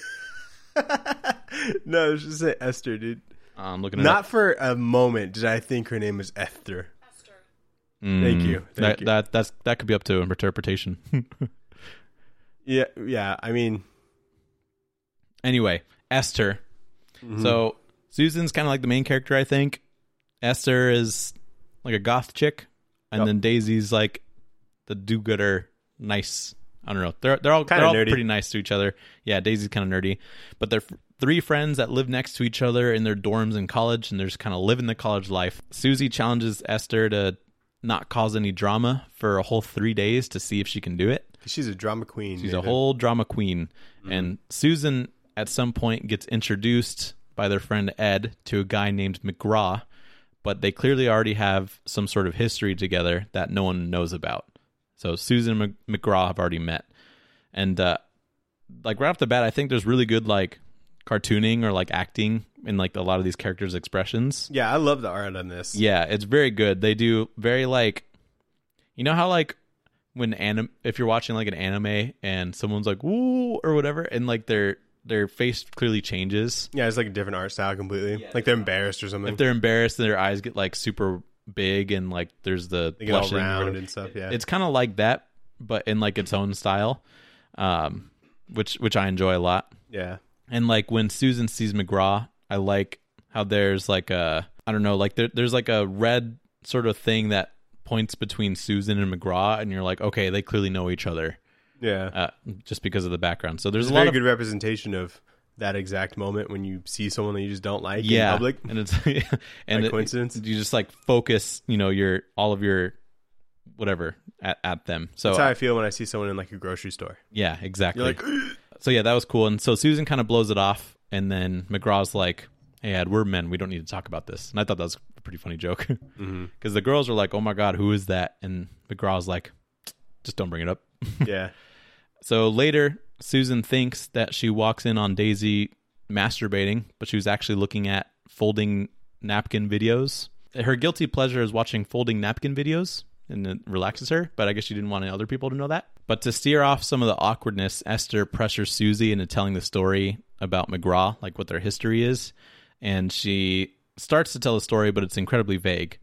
A: no, it's just say Esther, dude.
B: I'm looking it
A: Not
B: up.
A: for a moment did I think her name was Esther.
B: Mm,
A: Thank you. Thank
B: that
A: you.
B: that that's that could be up to interpretation.
A: Yeah, yeah. I mean,
B: Anyway, Esther.
A: mhm.
B: So Susan's kind of like the main character, I think. Esther is like a goth chick, and
A: Yep.
B: then Daisy's like the do-gooder, nice. I don't know. They're they're all
A: Kinda
B: they're all
A: nerdy.
B: pretty nice to each other. Yeah, Daisy's kind of nerdy, but they're f- three friends that live next to each other in their dorms in college, and they're just kind of living the college life. Susie challenges Esther to not cause any drama for a whole three days to see if she can do it.
A: she's a drama queen.
B: She's
A: David.
B: a whole drama queen.
A: Mm-hmm.
B: And Susan, at some point, gets introduced by their friend Ed to a guy named McGraw, but they clearly already have some sort of history together that no one knows about. So Susan and Mc- McGraw have already met. And, uh, like, right off the bat, I think there's really good, like, cartooning or, like, acting in, like, a lot of these characters' expressions.
A: Yeah, I love the art on this.
B: Yeah, it's very good. They do very, like, you know how, like, when anim if you're watching like an anime and someone's like woo or whatever, and like their their face clearly changes.
A: Yeah, it's like a different art style completely. Like they're embarrassed or something.
B: If they're embarrassed, their eyes get like super big and like there's the
A: They get all
B: blushing or
A: round
B: whatever.
A: and stuff. Yeah,
B: It's kind of like that, but in like its own style, um, which which I enjoy a lot.
A: yeah,
B: And like when Susan sees McGraw, I like how there's like a I don't know, like there, there's like a red sort of thing that points between Susan and McGraw, and you're like, okay, they clearly know each other,
A: yeah.
B: uh, just because of the background. So there's
A: There's
B: a
A: a
B: lot
A: very
B: of
A: good representation of that exact moment when you see someone that you just don't like
B: yeah,
A: in public.
B: and it's and
A: By
B: it-
A: coincidence.
B: you just like focus, you know, your all of your whatever at, at them. So
A: That's how I feel when I see someone in like a grocery store.
B: yeah, exactly.
A: You're like,
B: so yeah, that was cool. And so Susan kind of blows it off, and then McGraw's like, "Hey, Ed, we're men. We don't need to talk about this." And I thought that was a pretty funny joke because
A: mm-hmm.
B: the girls are like, "Oh my God, who is that?" And McGraw's like, "Just don't bring it up."
A: Yeah.
B: So later, Susan thinks that she walks in on Daisy masturbating, but she was actually looking at folding napkin videos. Her guilty pleasure is watching folding napkin videos, and it relaxes her, but I guess she didn't want other people to know that. But to steer off some of the awkwardness, Esther pressures Susie into telling the story about McGraw, like what their history is, and she starts to tell the story, but it's incredibly vague,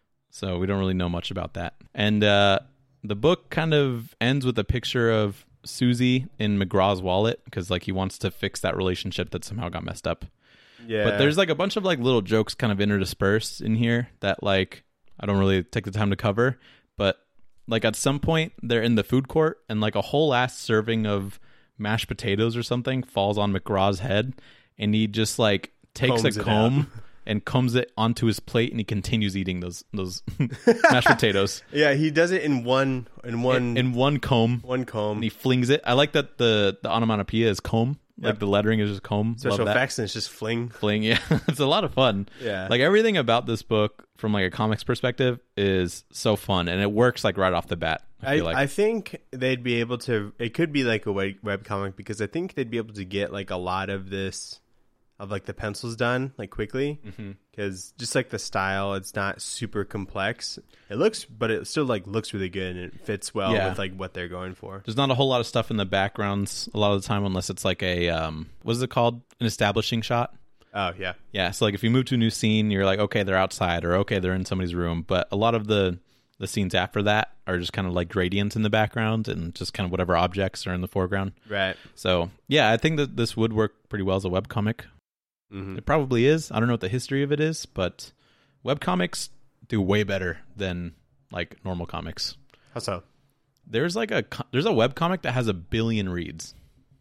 B: so we don't really know much about that. And uh, the book kind of ends with a picture of Susie in McGraw's wallet, because like he wants to fix that relationship that somehow got messed up.
A: Yeah.
B: But there's like a bunch of like little jokes kind of interspersed in here that like I don't really take the time to cover. But like at some point they're in the food court and like a whole ass serving of mashed potatoes or something falls on McGraw's head, and he just like takes
A: Combs
B: a
A: it
B: comb and combs it onto his plate, and he continues eating those those mashed potatoes.
A: Yeah, he does it in one in one
B: in, in one comb.
A: one comb.
B: And he flings it. I like that the the onomatopoeia is comb. Like
A: Yep.
B: the lettering is just comb.
A: Special
B: Love that.
A: effects, and it's just fling.
B: Fling, yeah. It's a lot of fun.
A: Yeah.
B: Like everything about this book from like a comics perspective is so fun, and it works like right off the bat. I
A: I,
B: feel like.
A: I think they'd be able to. It could be like a web, web comic, because I think they'd be able to get like a lot of this, of like the pencils done like quickly, because mm-hmm. just like the style, it's not super complex. It looks, but it still like looks really good, and it fits well
B: Yeah.
A: with like what they're going for.
B: There's not a whole lot of stuff in the backgrounds a lot of the time, unless it's like a um, what is it called? An establishing shot.
A: Oh yeah,
B: Yeah. So like if you move to a new scene, you're like, okay, they're outside, or okay, they're in somebody's room. But a lot of the the scenes after that are just kind of like gradients in the background and just kind of whatever objects are in the foreground.
A: right.
B: So yeah, I think that this would work pretty well as a webcomic.
A: Mm-hmm.
B: It probably is. I don't know what the history of it is, but webcomics do way better than like normal comics.
A: How so?
B: There's like a co- there's a webcomic that has a billion reads.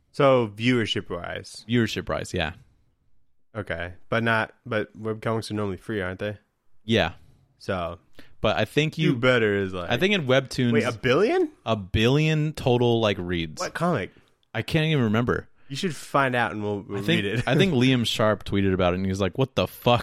A: So viewership wise,
B: Viewership rise, yeah.
A: okay, but not. But webcomics are normally free, aren't they?
B: Yeah.
A: So
B: But I think
A: you
B: you
A: better is like.
B: I think in Webtoons
A: wait, a billion?
B: a billion total like reads.
A: What comic?
B: I can't even remember.
A: You should find out, and we'll, we'll
B: I think,
A: read it.
B: I think Liam Sharp tweeted about it, and he was like, "What the fuck?"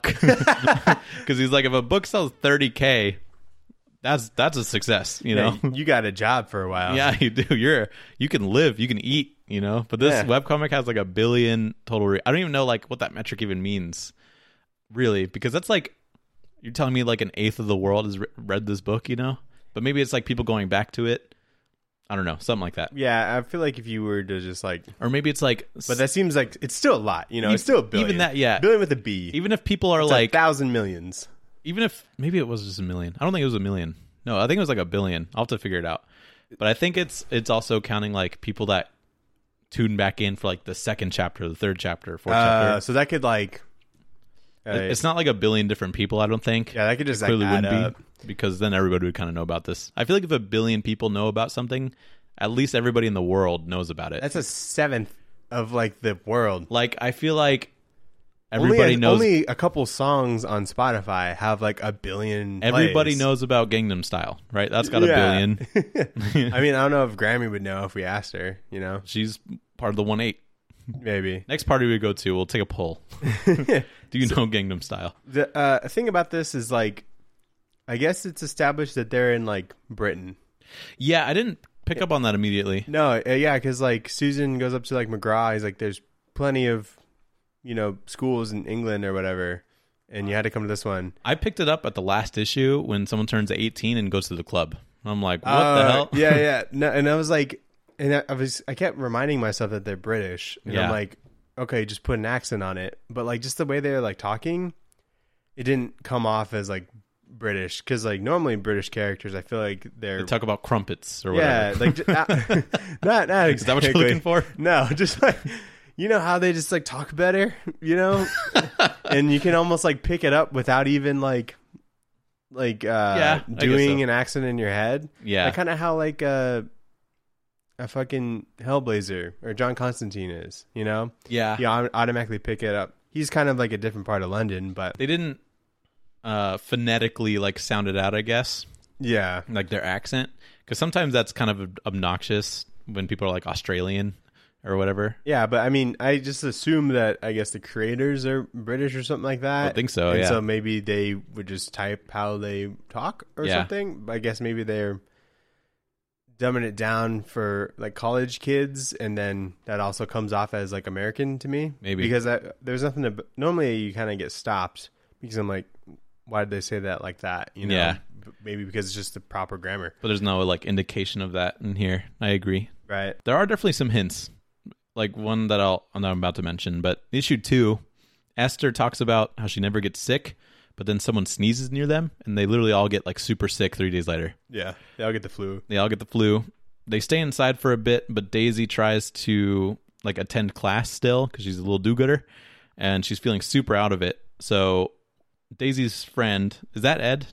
B: Because he's like, if a book sells thirty K, that's that's a success, you know.
A: Yeah, you got a job for a while.
B: Yeah, you do. You're you can live, you can eat, you know. But this
A: Yeah.
B: webcomic has like a billion total. Re- I don't even know like what that metric even means, really, because that's like you're telling me like an eighth of the world has re- read this book, you know. But maybe it's like people going back to it. I don't know, something like that.
A: Yeah, I feel like if you were to just like,
B: Or maybe it's like,
A: but that seems like it's still a lot. You know,
B: E-
A: it's still a billion.
B: even that, yeah.
A: billion with a B.
B: even if people are
A: It's
B: like,
A: a thousand millions.
B: even if maybe it was just a million. I don't think it was a million. No, I think it was like a billion. I'll have to figure it out. But I think it's it's also counting like people that tune back in for like the second chapter, the third chapter, fourth
A: Uh,
B: chapter.
A: so that could like, uh,
B: It's not like a billion different people, I don't think.
A: yeah, that could just like
B: Clearly
A: add
B: wouldn't
A: up.
B: be, because then everybody would kind of know about this. I feel like if a billion people know about something, at least everybody in the world knows about it.
A: That's a seventh of like the world.
B: Like I feel like everybody
A: only a,
B: knows.
A: Only a couple songs on Spotify have like a billion.
B: everybody
A: plays.
B: knows about Gangnam Style, right? That's got
A: Yeah.
B: a billion.
A: I mean, I don't know if Grammy would know if we asked her. You know,
B: She's part of the one eight.
A: maybe.
B: Next party we go to, we'll take a poll. Do you know Gangnam Style?
A: The uh, thing about this is like, I guess it's established that they're in like Britain.
B: Yeah, I didn't pick up on that immediately.
A: No, uh, yeah, because like Susan goes up to like McGraw. He's like, "There's plenty of, you know, schools in England or whatever, and you had to come to this one."
B: I picked it up at the last issue when someone turns eighteen and goes to the club. I'm like, what
A: Uh,
B: the hell?
A: yeah, yeah. No, and I was like, and I, I was, I kept reminding myself that they're British, and
B: Yeah.
A: I'm like, okay, just put an accent on it. But like, just the way they're like talking, it didn't come off as like British, because like normally British characters, I feel like they're
B: They talk about crumpets or
A: yeah,
B: whatever.
A: like j- not, not not exactly.
B: Is that what you're looking for?
A: No, just like, you know how they just like talk better, you know, and you can almost like pick it up without even like like uh
B: Yeah, I guess
A: doing
B: so.
A: an accent in your head.
B: Yeah.
A: like kind of how like uh, a fucking Hellblazer or John Constantine is, you know.
B: Yeah.
A: You au- automatically pick it up. He's kind of like a different part of London, but
B: They didn't uh, phonetically like sound it out, I guess.
A: Yeah.
B: like their accent, because sometimes that's kind of obnoxious when people are like Australian or whatever.
A: Yeah, but I mean, I just assume that I guess the creators are British or something like that.
B: I think so,
A: and
B: yeah.
A: so maybe they would just type how they talk or
B: Yeah.
A: something. I guess maybe they're dumbing it down for like college kids, and then that also comes off as like American to me.
B: Maybe.
A: Because I, there's nothing to. Normally, you kind of get stopped because I'm like, why did they say that like that? You know,
B: Yeah.
A: Maybe because it's just the proper grammar,
B: But there's no like indication of that in here. I agree.
A: right?
B: There are definitely some hints, like one that I'll that I'm about to mention. But issue two, Esther talks about how she never gets sick, but then someone sneezes near them, and they literally all get like super sick three days later.
A: Yeah, they all get the flu.
B: They all get the flu. They stay inside for a bit, but Daisy tries to like attend class still because she's a little do-gooder, and she's feeling super out of it. So Daisy's friend, is that Ed?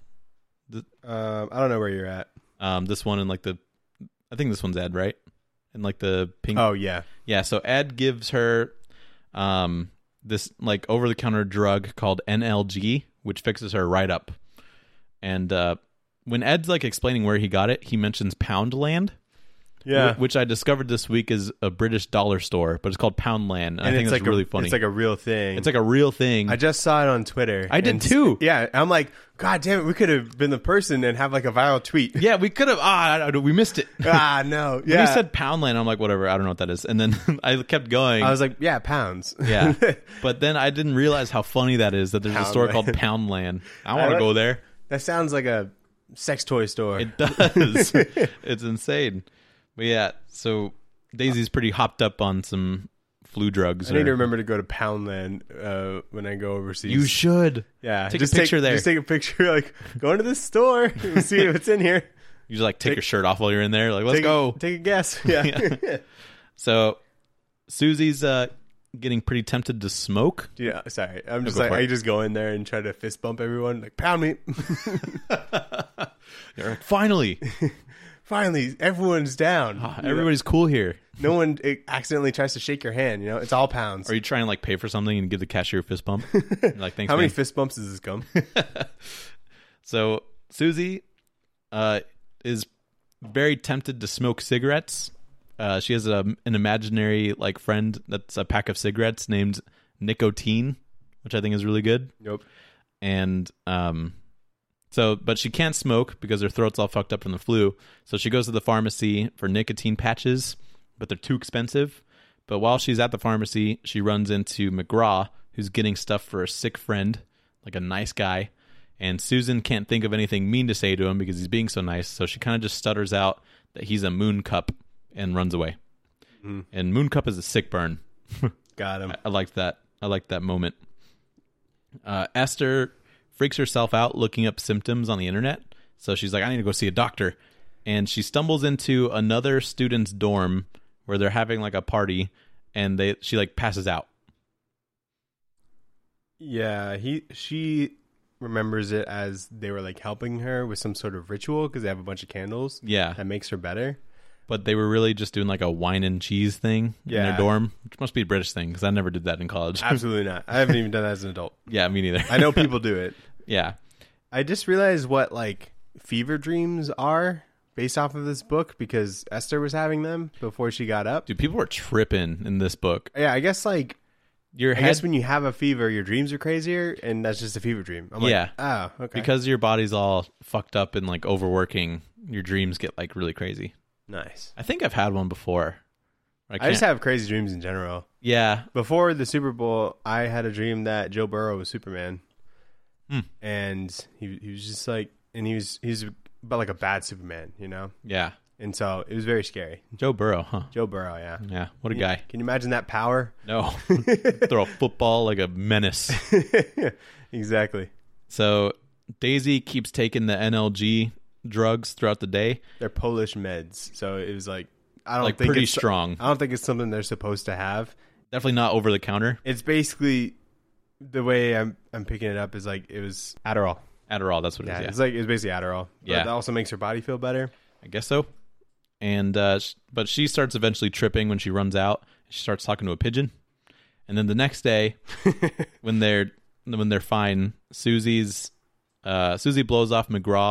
A: Um, I don't know where you're at.
B: Um, this one in like the, I think this one's Ed, right? In like the pink.
A: Oh yeah,
B: Yeah, so Ed gives her um, this like over-the-counter drug called N L G, which fixes her right up. And uh, when Ed's like explaining where he got it, he mentions Poundland,
A: yeah.
B: wh- which I discovered this week is a British dollar store, but it's called Poundland. And, I think
A: it's
B: that's
A: like
B: really
A: a,
B: funny.
A: It's like a real thing.
B: It's like a real thing.
A: I just saw it on Twitter.
B: I did
A: and-
B: too.
A: Yeah, I'm like, God damn it, we could have been the person and have like a viral tweet.
B: yeah, we could have. Ah, I- I- we missed it.
A: ah, no.
B: When
A: Yeah.
B: he said Poundland, I'm like, whatever. I don't know what that is. And then I kept going.
A: I was like, yeah, pounds.
B: Yeah, but then I didn't realize how funny that is. That there's a store called Poundland. I want to
A: like-
B: go there.
A: That sounds like a sex toy store.
B: It does. It's insane. But yeah, so Daisy's pretty hopped up on some flu drugs.
A: I need
B: or-
A: to remember to go to Poundland uh, when I go overseas.
B: You should.
A: yeah,
B: take a
A: just
B: picture
A: take,
B: there.
A: Just take a picture, like go into this store, and see what's in here.
B: You just like take,
A: Take-
B: your shirt off while you're in there. Like, let's
A: take
B: go.
A: A, take a guess. Yeah.
B: Yeah. So Susie's uh, getting pretty tempted to smoke.
A: Yeah, sorry. I'm just
B: go
A: like,
B: for
A: I
B: it.
A: just go in there and try to fist bump everyone, like pound me.
B: You're like, finally,
A: Finally, everyone's down.
B: ah,
A: You know?
B: everybody's cool here.
A: No one eh, accidentally tries to shake your hand. You know, it's all pounds.
B: Are you trying to like pay for something and give the cashier a fist bump? You're like, thanks,
A: How many
B: man.
A: fist bumps does this come?
B: So Susie uh, is very tempted to smoke cigarettes. Uh, she has a, an imaginary like friend that's a pack of cigarettes named Nicotine, which I think is really good.
A: Nope.
B: And um, so, but she can't smoke because her throat's all fucked up from the flu. So she goes to the pharmacy for nicotine patches, but they're too expensive. But while she's at the pharmacy, she runs into McGraw, who's getting stuff for a sick friend, like a nice guy. And Susan can't think of anything mean to say to him because he's being so nice. So she kind of just stutters out that he's a moon cup and runs away.
A: Mhm.
B: And moon cup is a sick burn.
A: Got him.
B: I, I liked that. I liked that moment. Uh, Esther freaks herself out looking up symptoms on the internet. So she's like, I need to go see a doctor. And she stumbles into another student's dorm where they're having like a party, and they she like passes out.
A: Yeah, he she remembers it as they were like helping her with some sort of ritual because they have a bunch of candles
B: Yeah.
A: that makes her better.
B: But they were really just doing like a wine and cheese thing in
A: Yeah.
B: their dorm, which must be a British thing because I never did that in college.
A: Absolutely not. I haven't even done that as an adult.
B: Yeah, me neither.
A: I know people do it.
B: Yeah.
A: I just realized what like fever dreams are based off of this book because Esther was having them before she got up.
B: Dude, people were tripping in this book.
A: Yeah, I guess like
B: Your
A: I
B: head,
A: guess when you have a fever, your dreams are crazier, and that's just a fever dream. I'm like,
B: Yeah.
A: oh, okay,
B: because your body's all fucked up and like overworking, your dreams get like really crazy.
A: nice.
B: I think I've had one before. I,
A: I
B: can't,
A: just have crazy dreams in general.
B: yeah.
A: Before the Super Bowl, I had a dream that Joe Burrow was Superman,
B: Hmm.
A: and he he was just like, and he was he's about like a bad Superman, you know,
B: Yeah.
A: and so it was very scary.
B: Joe Burrow, huh?
A: Joe Burrow, yeah.
B: Yeah. What a
A: Can you-
B: guy.
A: Can you imagine that power?
B: No. Throw a football like a menace.
A: Exactly.
B: So Daisy keeps taking the N L G drugs throughout the day.
A: They're Polish meds, so it was like I don't
B: Like
A: think
B: pretty
A: it's,
B: strong.
A: I don't think it's something they're supposed to have.
B: Definitely not over the counter.
A: It's basically the way I'm I'm picking it up is like it was Adderall.
B: Adderall, that's what
A: Yeah,
B: it is.
A: it's like it's basically Adderall. But
B: Yeah.
A: that also makes her body feel better.
B: I guess so. And uh, sh- but she starts eventually tripping when she runs out. She starts talking to a pigeon. And then the next day, when they're when they're fine, Susie's uh, Susie blows off McGraw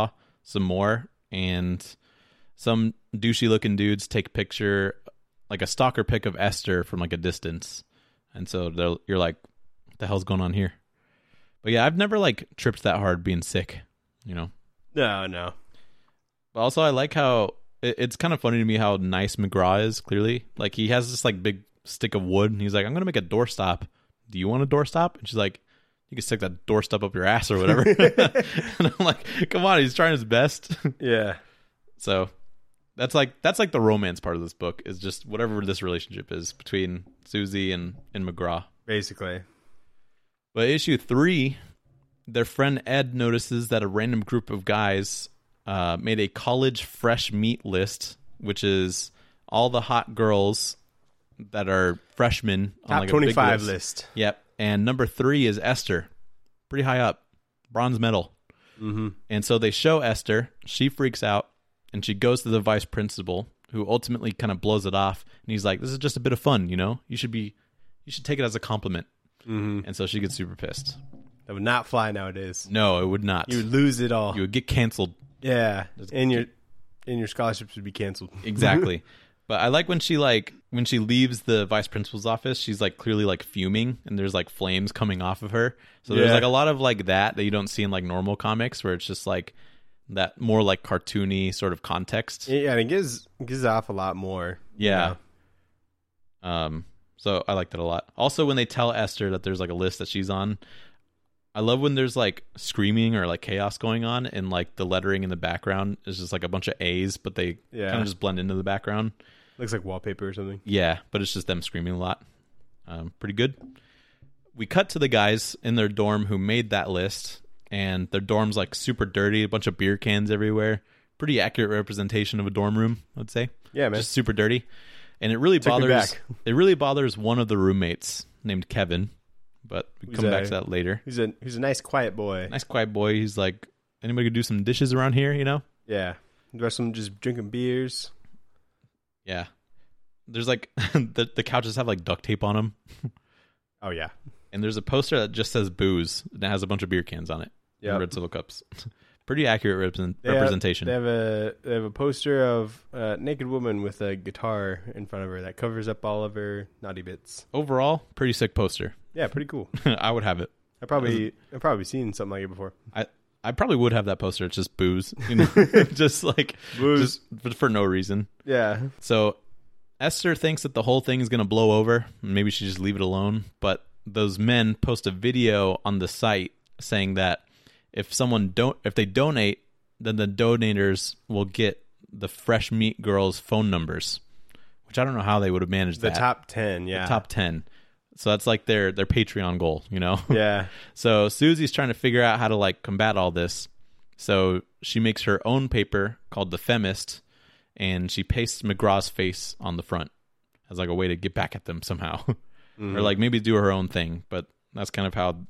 B: some more, and some douchey looking dudes take a picture, like a stalker pic of Esther from like a distance. And so they're, you're like, what the hell's going on here? But yeah, I've never like tripped that hard being sick, you know?
A: No, no.
B: But also I like how it, it's kind of funny to me how nice McGraw is, clearly. Like he has this like big stick of wood and he's like, I'm going to make a doorstop. Do you want a doorstop? And she's like, you can stick that doorstop up your ass or whatever. And I'm like, come on, he's trying his best.
A: Yeah.
B: So that's like that's like the romance part of this book is just whatever this relationship is between Susie and, and McGraw.
A: Basically.
B: But issue three, their friend Ed notices that a random group of guys uh, made a college fresh meat list, which is all the hot girls that are freshmen on
A: Top
B: like a
A: twenty-five
B: big
A: list.
B: list. Yep. And number three is Esther. Pretty high up. Bronze medal.
A: Mm-hmm.
B: And so they show Esther. She freaks out. And she goes to the vice principal, who ultimately kind of blows it off. And he's like, this is just a bit of fun, you know? You should be, you should take it as a compliment.
A: Mm-hmm.
B: And so she gets super pissed.
A: That would not fly nowadays.
B: No, it would not.
A: You would lose it all.
B: You would get canceled.
A: Yeah. And your and your scholarships would be canceled.
B: Exactly. But I like when she like when she leaves the vice principal's office, she's like clearly like fuming and there's like flames coming off of her. So there's
A: Yeah.
B: like a lot of like that that you don't see in like normal comics where it's just like that more like cartoony sort of context.
A: Yeah, and it gives gives off a lot more.
B: Yeah. Um so I like that a lot. Also when they tell Esther that there's like a list that she's on, I love when there's like screaming or like chaos going on and like the lettering in the background is just like a bunch of A's, but they
A: Yeah.
B: kind of just blend into the background.
A: Looks like wallpaper or something.
B: Yeah, but it's just them screaming a lot. Um, pretty good. We cut to the guys in their dorm who made that list, and their dorm's like super dirty, a bunch of beer cans everywhere. Pretty accurate representation of a dorm room, I'd say.
A: Yeah, man.
B: Just super dirty. And it really
A: Took me
B: bothers
A: back.
B: it really bothers one of the roommates named Kevin, but we
A: Who's
B: come back
A: a-
B: to that later.
A: He's a he's a nice quiet boy.
B: Nice quiet boy. He's like, anybody could do some dishes around here, you know?
A: Yeah. The rest of them just drinking beers.
B: Yeah. There's like the the couches have like duct tape on them.
A: Oh yeah.
B: And there's a poster that just says booze and it has a bunch of beer cans on it.
A: Yeah.
B: And red solo cups. Pretty accurate represent-
A: They have-
B: representation.
A: They have a they have a poster of a naked woman with a guitar in front of her that covers up all of her naughty bits.
B: Overall, pretty sick poster.
A: Yeah, pretty cool.
B: I would have it.
A: I probably I've probably seen something like it before.
B: I I probably would have that poster. It's just booze, you know, just like
A: Booze.
B: just for no reason.
A: Yeah.
B: So Esther thinks that the whole thing is going to blow over. Maybe she just leave it alone. But those men post a video on the site saying that if someone don't, if they donate, then the donators will get the Fresh Meat Girls phone numbers, which I don't know how they would have managed
A: The
B: that.
A: top ten, yeah.
B: The top ten. So that's like their their Patreon goal, you know?
A: Yeah.
B: So Susie's trying to figure out how to like combat all this. So she makes her own paper called The Femist, and she pastes McGraw's face on the front as like a way to get back at them somehow.
A: Mhm.
B: Or like maybe do her own thing, but that's kind of how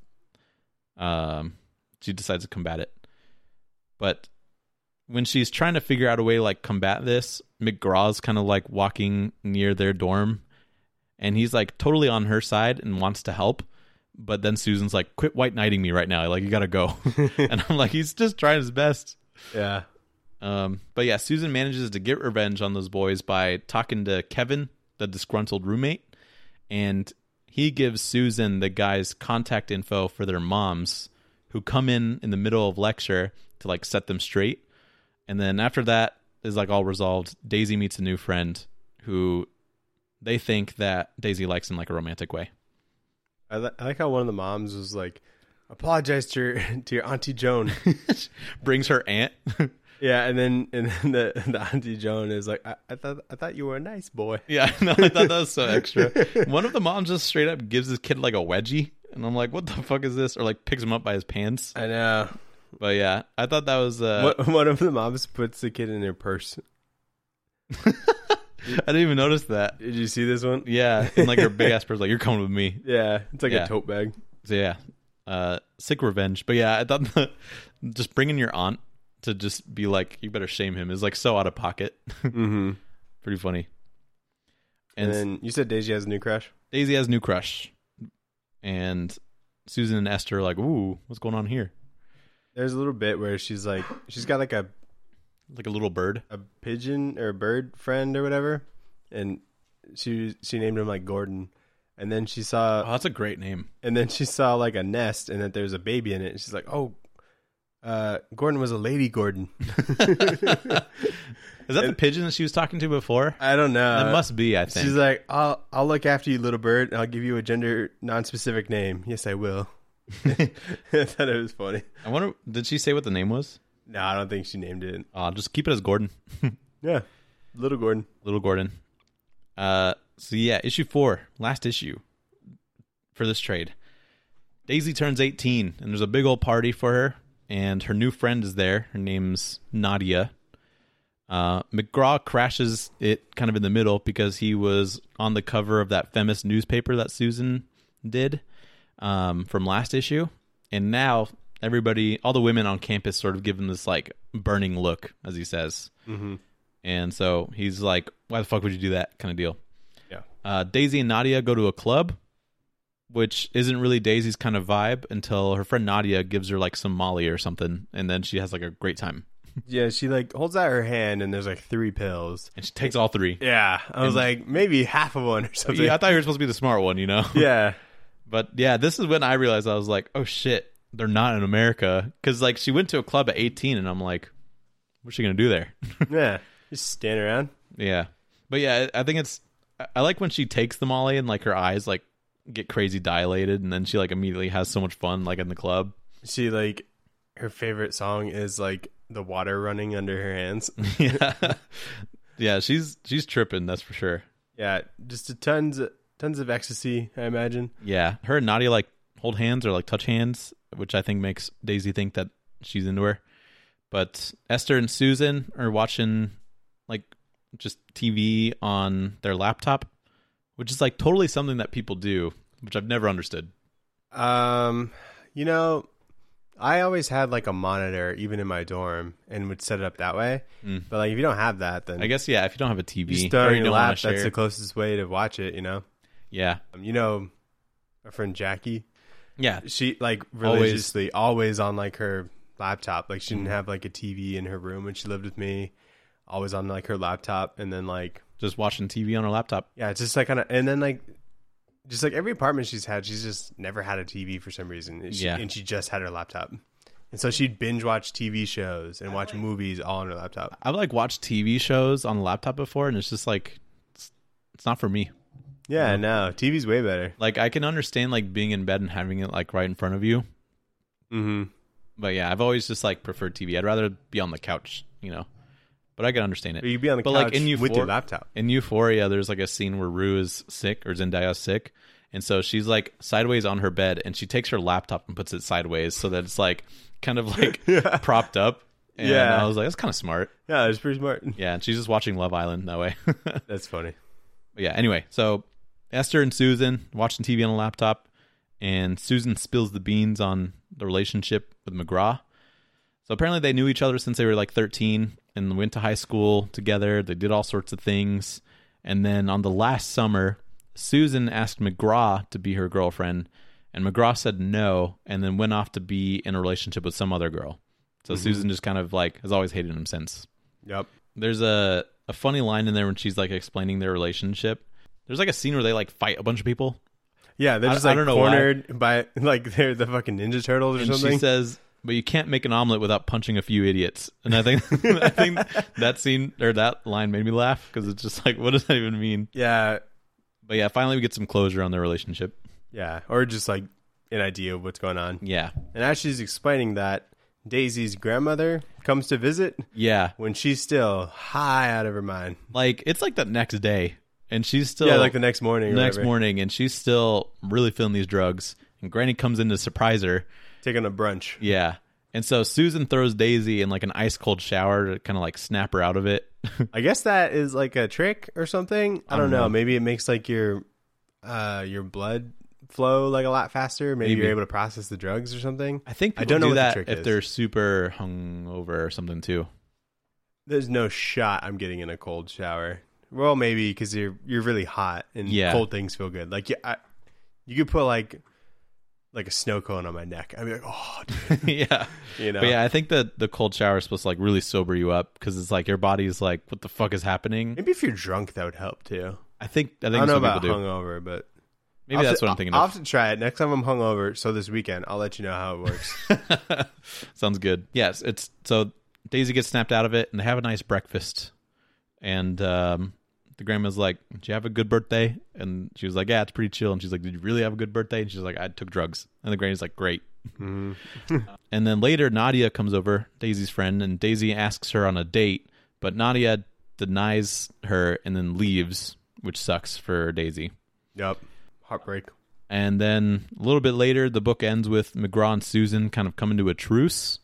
B: um she decides to combat it. But when she's trying to figure out a way to like combat this, McGraw's kind of like walking near their dorm, and he's like totally on her side and wants to help. But then Susan's like, quit white knighting me right now. Like, you got to go. And I'm like, he's just trying his best.
A: Yeah.
B: Um, but yeah, Susan manages to get revenge on those boys by talking to Kevin, the disgruntled roommate. And he gives Susan the guy's contact info for their moms, who come in in the middle of lecture to like set them straight. And then after that is like all resolved, Daisy meets a new friend who they think that Daisy likes in like a romantic way.
A: I, li- I like how one of the moms was like, apologize to your, to your Auntie Joan.
B: Brings her aunt.
A: Yeah, and then and then the, the Auntie Joan is like, I, I thought I thought you were a nice boy.
B: Yeah, no, I thought that was so extra. One of the moms just straight up gives this kid like a wedgie. And I'm like, what the fuck is this? Or like picks him up by his pants.
A: I know.
B: But yeah, I thought that was... Uh,
A: One- One of the moms puts the kid in her purse.
B: I didn't even notice that.
A: Did you see this one?
B: Yeah, and like her big ass purse, like, you're coming with me.
A: Yeah, it's like
B: Yeah.
A: a tote bag.
B: So yeah, uh, sick revenge. But yeah, I thought the, just bringing your aunt to just be like, you better shame him is like so out of pocket.
A: Mm-hmm.
B: Pretty funny.
A: And,
B: And,
A: then you said Daisy has a new crush?
B: Daisy has a new crush. And Susan and Esther are like, ooh, what's going on here?
A: There's a little bit where she's like, she's got like a,
B: like a little bird.
A: a pigeon or a bird friend or whatever, and she she named him like Gordon. And then she saw,
B: Oh, that's a great name.
A: and then she saw like a nest, and that there's a baby in it. And she's like, "Oh, uh, Gordon was a lady Gordon."
B: Is that the pigeon that she was talking to before?
A: I don't know.
B: That must be, I think.
A: She's like, "I'll I'll look after you, little bird, and I'll give you a gender non-specific name." Yes, I will. I thought it was funny.
B: I wonder, did she say what the name was?
A: No, I don't think she named it.
B: Uh, just keep it as Gordon.
A: Yeah, little Gordon.
B: Little Gordon. Uh, so yeah, issue four, last issue for this trade. Daisy turns eighteen, and there's a big old party for her, and her new friend is there. Her name's Nadia. Uh, McGraw crashes it kind of in the middle because he was on the cover of that famous newspaper that Susan did um, from last issue. And now everybody, all the women on campus sort of give him this like burning look, as he says.
A: Mm-hmm.
B: And so he's like, why the fuck would you do that kind of deal?
A: Yeah.
B: Uh, Daisy and Nadia go to a club, which isn't really Daisy's kind of vibe until her friend Nadia gives her like some Molly or something. And then she has like a great time.
A: Yeah, she like holds out her hand, and there's like three pills.
B: And she takes all three.
A: Yeah, I was
B: And-
A: like, maybe half of one or something.
B: Yeah, I thought you were supposed to be the smart one, you know?
A: Yeah.
B: But yeah, this is when I realized I was like, oh shit, they're not in America. Because like she went to a club at eighteen, and I'm like, what's she going to do there?
A: Yeah, just stand around.
B: Yeah. But yeah, I think it's, I- I like when she takes the Molly and like her eyes like get crazy dilated, and then she like immediately has so much fun like in the club.
A: She like, her favorite song is like the water running under her hands.
B: Yeah. Yeah, she's she's tripping, that's for sure.
A: Yeah, just a tons tons of ecstasy, I imagine.
B: Yeah. Her and Nadia like hold hands or like touch hands, which I think makes Daisy think that she's into her. But Esther and Susan are watching like just T V on their laptop, which is like totally something that people do, which I've never understood.
A: Um, you know, I always had like a monitor even in my dorm and would set it up that way.
B: Mm.
A: But like if you don't have that, then
B: I guess, yeah, if you don't have a T V
A: you just throw it
B: or
A: on
B: you
A: your
B: don't
A: lap.
B: want to
A: That's
B: share.
A: the closest way to watch it, you know.
B: Yeah.
A: Um, you know, our friend Jackie,
B: Yeah.
A: she like
B: Always.
A: religiously always on like her laptop. Like she didn't
B: Mm.
A: have like a T V in her room when she lived with me. Always on like her laptop, and then like
B: Just watching T V on her laptop.
A: yeah, it's just like kind of, and then like just like every apartment she's had, she's just never had a T V for some reason. And she,
B: Yeah.
A: and she just had her laptop, and so she'd binge watch T V shows and watch movies all on her laptop.
B: I've like watched T V shows on the laptop before, and it's just like, it's, it's not for me.
A: Yeah, no, T V's way better.
B: Like I can understand like being in bed and having it like right in front of you.
A: Mm-hmm.
B: But yeah, I've always just like preferred T V. I'd rather be on the couch, you know. But I can understand
A: But
B: it.
A: you'd be on the
B: But,
A: couch
B: like, in
A: with
B: Euphor-
A: your laptop.
B: In Euphoria, there's like a scene where Rue is sick or Zendaya's sick, and so she's like sideways on her bed, and she takes her laptop and puts it sideways so that it's like kind of like
A: Yeah.
B: propped up. And
A: Yeah.
B: I was like, that's kind of smart.
A: Yeah, it's pretty smart.
B: Yeah, and she's just watching Love Island that way. But
A: That's funny.
B: yeah, anyway, so Esther and Susan watching T V on a laptop, and Susan spills the beans on the relationship with McGraw. So apparently they knew each other since they were like thirteen and went to high school together. They did all sorts of things. And then on the last summer, Susan asked McGraw to be her girlfriend, and McGraw said no, and then went off to be in a relationship with some other girl. So
A: Mm-hmm.
B: Susan just kind of like has always hated him since.
A: Yep.
B: There's a, a funny line in there when she's like explaining their relationship. There's like a scene where they like fight a bunch of people.
A: Yeah, they're
B: I-
A: just
B: I
A: like
B: don't know why.
A: cornered by like they're the fucking Ninja Turtles or
B: And
A: something.
B: she says, but you can't make an omelet without punching a few idiots. And I think I think that scene or that line made me laugh because it's just like, what does that even mean?
A: yeah,
B: But yeah, finally we get some closure on their relationship.
A: yeah, or just like an idea of what's going on.
B: Yeah.
A: And as she's explaining that, Daisy's grandmother comes to visit
B: Yeah.
A: when she's still high out of her mind.
B: Like, it's like the next day. And she's still
A: yeah, like the next morning. Or
B: next
A: whatever.
B: morning, and she's still really feeling these drugs. And Granny comes in to surprise her.
A: taking a brunch.
B: Yeah. And so Susan throws Daisy in like an ice cold shower to kind of like snap her out of it.
A: I guess that is like a trick or something. I don't, know. Maybe it makes like your uh your blood flow like a lot faster. Maybe,
B: Maybe.
A: you're able to process the drugs or something.
B: I think
A: I
B: people
A: don't know
B: do
A: what the
B: that
A: trick
B: if
A: is.
B: they're super hungover or something too.
A: There's no shot I'm getting in a cold shower. Well, maybe because you're you're really hot and
B: Yeah.
A: cold things feel good. Like yeah, I, you could put like like a snow cone on my neck. I'd be like, oh, dude.
B: yeah.
A: You know?
B: But yeah, I think that the cold shower is supposed to like really sober you up because it's like your body's like, what the fuck is happening?
A: Maybe if you're drunk, that would help too.
B: I think I think
A: I don't know
B: that's what
A: about
B: people do.
A: hungover, but
B: Maybe
A: I'll
B: that's
A: have
B: what I'm
A: to-
B: thinking
A: I'll
B: of.
A: have to try it next time I'm hungover. So this weekend, I'll let you know how it works.
B: Sounds good. Yes, it's so Daisy gets snapped out of it, and they have a nice breakfast. And um, the grandma's like, "Did you have a good birthday?" And she was like, "Yeah, it's pretty chill." And she's like, "Did you really have a good birthday?" And she's like, "I took drugs." And the grandma's like, "Great."
A: Mm-hmm.
B: And then later, Nadia comes over, Daisy's friend, and Daisy asks her on a date, but Nadia denies her and then leaves, which sucks for Daisy.
A: Yep. Heartbreak.
B: And then a little bit later, the book ends with McGraw and Susan kind of coming to a truce.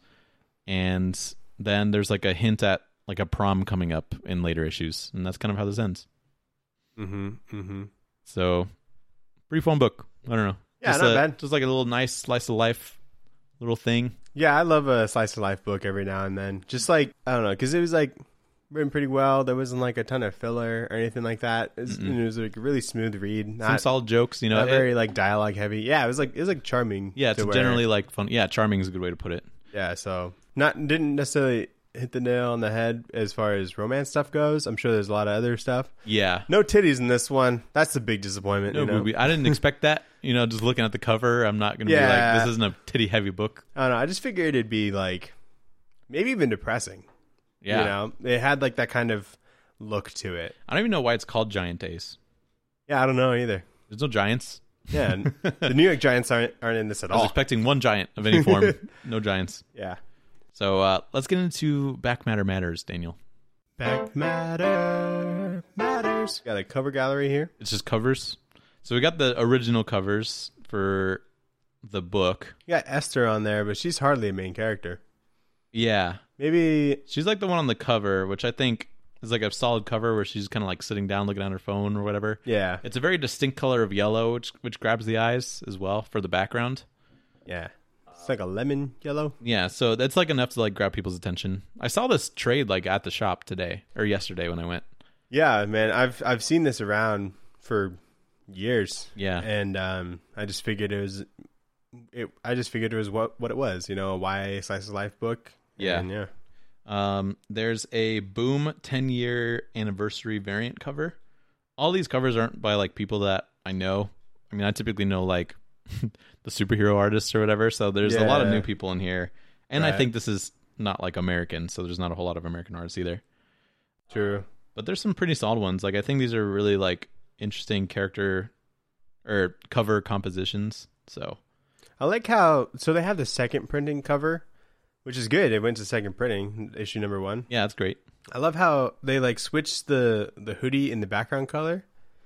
B: And then there's like a hint at like a prom coming up in later issues. And that's kind of how this ends.
A: Mm-hmm. Mm-hmm.
B: So, pretty fun book. I don't know.
A: Yeah,
B: just
A: not
B: a,
A: bad.
B: Just like a little nice slice of life little thing.
A: Yeah, I love a slice of life book every now and then. Just like, I don't know, because it was like written pretty well. There wasn't like a ton of filler or anything like that. It was, it was like a really smooth read.
B: Some
A: Not,
B: solid jokes, you know.
A: not
B: it-
A: very like dialogue heavy. Yeah, it was like it was like charming.
B: yeah, it's
A: to where-
B: generally like fun. Yeah, charming is a good way to put it.
A: Yeah, so not didn't necessarily hit the nail on the head as far as romance stuff goes. I'm sure there's a lot of other stuff.
B: Yeah.
A: No titties in this one. That's the big disappointment.
B: No
A: you know?
B: booby. I didn't expect that. You know, just looking at the cover, I'm not going to be
A: Yeah.
B: like, this isn't a titty heavy book.
A: I don't know. I just figured it'd be like maybe even depressing.
B: Yeah.
A: You know, it had like that kind of look to it.
B: I don't even know why it's called Giant Days.
A: Yeah, I don't know either.
B: There's no giants.
A: Yeah, and the New York Giants aren't aren't in this at
B: I was
A: all.
B: expecting one giant of any form. No giants.
A: Yeah.
B: So uh, let's get into Back Matter Matters, Daniel.
A: Back matter matters. Got a cover gallery here.
B: It's just covers. So we got the original covers for the book.
A: You got Esther on there, but she's hardly a main character.
B: Yeah.
A: Maybe
B: She's like the one on the cover, which I think is like a solid cover where she's kind of like sitting down looking at her phone or whatever.
A: yeah.
B: It's a very distinct color of yellow, which which grabs the eyes as well for the background.
A: Yeah. It's like a lemon yellow.
B: Yeah, so that's like enough to like grab people's attention. I saw this trade like at the shop today or yesterday when I went.
A: Yeah, man. I've I've seen this around for years.
B: Yeah.
A: And um I just figured it was it I just figured it was what what it was, you know, a Y A slice of life book.
B: Yeah.
A: And yeah.
B: Um, there's a Boom ten year anniversary variant cover. All these covers aren't by like people that I know. I mean, I typically know like the superhero artists or whatever. So there's a lot of
A: Yeah.
B: new people in here, and I
A: Right.
B: think this is not like American, so there's not a whole lot of American artists either.
A: True.
B: But there's some pretty solid ones. Like I think these are really like interesting character or cover compositions. So
A: I like how so they have the second printing cover, which is good. It went to second printing, issue number one.
B: yeah, that's great.
A: I love how they like switched the the hoodie in the background color.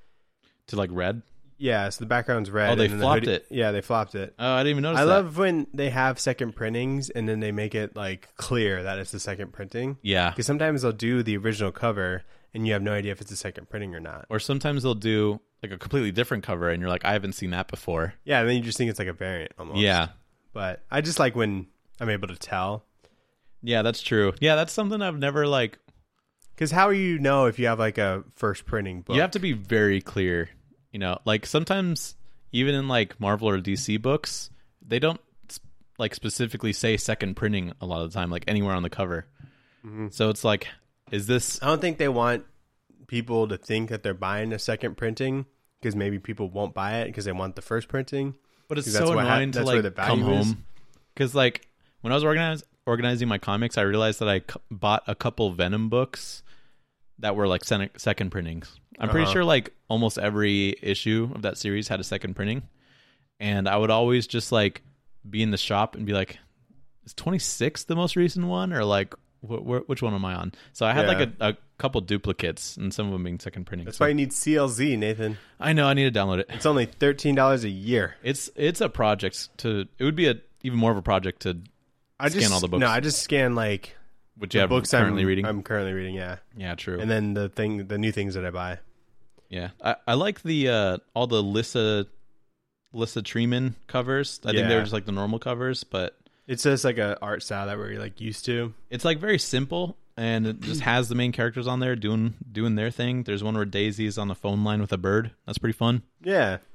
B: To like red.
A: Yeah, so the background's red.
B: Oh, they
A: and then the
B: flopped
A: hoodie-
B: it.
A: Yeah, they flopped it.
B: Oh, I didn't even notice
A: I
B: that.
A: love when they have second printings and then they make it like clear that it's the second printing.
B: Yeah.
A: Because sometimes they'll do the original cover and you have no idea if it's a second printing or not.
B: Or sometimes they'll do like a completely different cover, and you're like, I haven't seen that before.
A: Yeah, and then you just think it's like a variant almost.
B: Yeah.
A: But I just like when I'm able to tell.
B: Yeah, that's true. Yeah, that's something I've never like.
A: Because how do you know if you have like a first printing book?
B: You have to be very clear. You know, like sometimes even in like Marvel or D C books, they don't like specifically say second printing a lot of the time, like anywhere on the cover.
A: Mm-hmm.
B: So it's like, is this?
A: I don't think they want people to think that they're buying a second printing because maybe people won't buy it because they want the first printing.
B: But it's
A: 'Cause that's
B: so
A: what hap-
B: annoying to
A: that's where
B: like
A: the
B: come
A: value is.
B: home. Because like when I was organized, organizing my comics, I realized that I c- bought a couple Venom books that were like sen- second printings. I'm pretty
A: Uh-huh.
B: sure like almost every issue of that series had a second printing, and I would always just like be in the shop and be like, "Is twenty-six the most recent one, or like wh- wh- which one am I on?" So I had like a, a couple duplicates, and some of them being second printing.
A: That's
B: So
A: why you need C L Z, Nathan.
B: I know I need to download it.
A: It's only thirteen dollars a year.
B: It's it's a project to. It would be a even more of a project to
A: I
B: scan
A: just
B: all the books.
A: No, I just scan like
B: which you
A: the
B: have
A: books
B: currently
A: I'm,
B: reading.
A: I'm currently reading, yeah.
B: Yeah, true.
A: And then the thing, the new things that I buy.
B: Yeah, I, I like the uh, all the Lissa Lissa Treeman covers. I think
A: Yeah.
B: they're just like the normal covers, but
A: It's just like a art style that we're like used to.
B: it's like very simple, and it just has the main characters on there doing doing their thing. There's one where Daisy's on the phone line with a bird. That's pretty fun.
A: Yeah,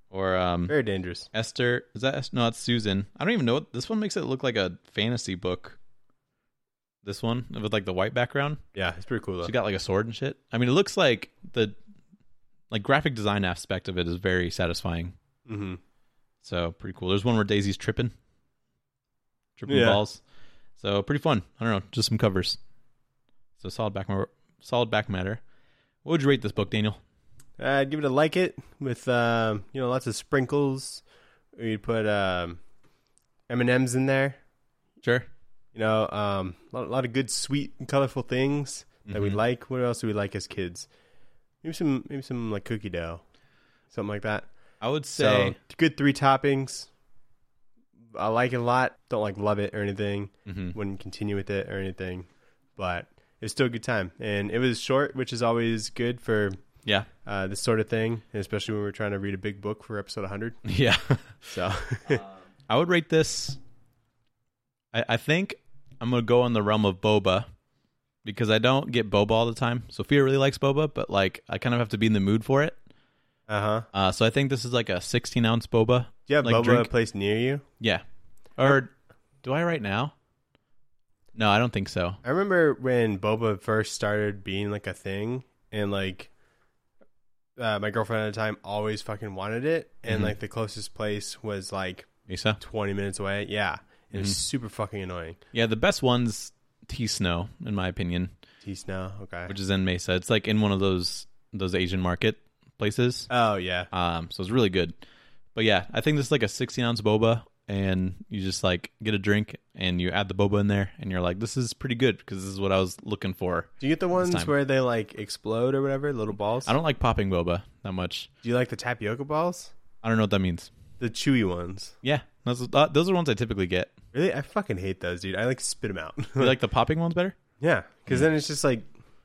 B: Or um,
A: Very dangerous.
B: Esther. Is that Es- no? It's Susan. I don't even know. What, this one makes it look like a fantasy book. This one with like the white background.
A: Yeah, it's pretty cool though.
B: She got like a sword and shit. I mean, it looks like the like graphic design aspect of it is very satisfying.
A: Mm-hmm.
B: So pretty cool. There's one where Daisy's tripping, tripping
A: Yeah.
B: balls. So pretty fun. I don't know, just some covers. So solid back matter. Solid back matter. What would you rate this book, Daniel?
A: Uh, give it a like it with um, you know, lots of sprinkles. You'd put um, M and M's in there.
B: Sure.
A: You know, um, a lot, a lot of good, sweet, and colorful things that we
B: Mhm.
A: like. What else do we like as kids? Maybe some, maybe some like cookie dough, something like that.
B: I would say
A: So good three toppings. I like it a lot. Don't like love it or anything.
B: Mhm.
A: Wouldn't continue with it or anything, but it was still a good time. And it was short, which is always good for
B: yeah,
A: uh, this sort of thing, and especially when we're trying to read a big book for episode one hundred.
B: yeah.
A: So
B: I would rate this. I, I think I'm gonna go in the realm of boba because I don't get boba all the time. Sophia really likes boba, but like I kind of have to be in the mood for it.
A: uh-huh.
B: Uh, so I think this is like a sixteen ounce boba.
A: Do you have
B: like
A: boba
B: drink.
A: place near you?
B: Yeah. Or do I right now? No, I don't think so.
A: I remember when boba first started being like a thing, and like uh, my girlfriend at the time always fucking wanted it, and
B: Mhm.
A: like the closest place was like
B: Mesa?
A: twenty minutes away. Yeah, it was
B: Mhm.
A: super fucking annoying.
B: Yeah, the best one's Tea Snow, in my opinion,
A: Tea Snow, okay.
B: which is in Mesa. It's like in one of those those Asian market places.
A: Oh yeah,
B: Um, so it's really good. But yeah, I think this is like a sixteen ounce boba, and you just like get a drink and you add the boba in there, and you're like, this is pretty good because this is what I was looking for.
A: do you get the ones
B: time.
A: where they like explode or whatever, little balls?
B: I don't like popping boba that much.
A: Do you like the tapioca balls?
B: I don't know what that means.
A: The chewy ones.
B: Yeah, those, uh, those are ones I typically get.
A: Really, I fucking hate those, dude. I like spit them out.
B: You like the popping ones better?
A: Yeah, because then it's just like,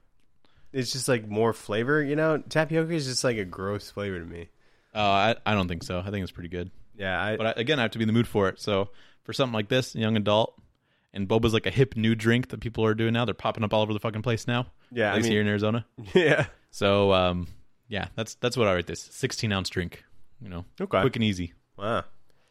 A: it's just like more flavor. You know, tapioca is just like a gross flavor to me.
B: Oh, I, I don't think so. I think it's pretty good.
A: Yeah, I,
B: But I, again, I have to be in the mood for it. So for something like this, young adult, and boba's like a hip new drink that people are doing now. They're popping up all over the fucking place now.
A: yeah,
B: At
A: I
B: least
A: mean,
B: here in Arizona.
A: yeah.
B: So um, yeah, that's that's what I rate this. sixteen ounce drink. You know,
A: Okay.
B: quick and easy.
A: Wow.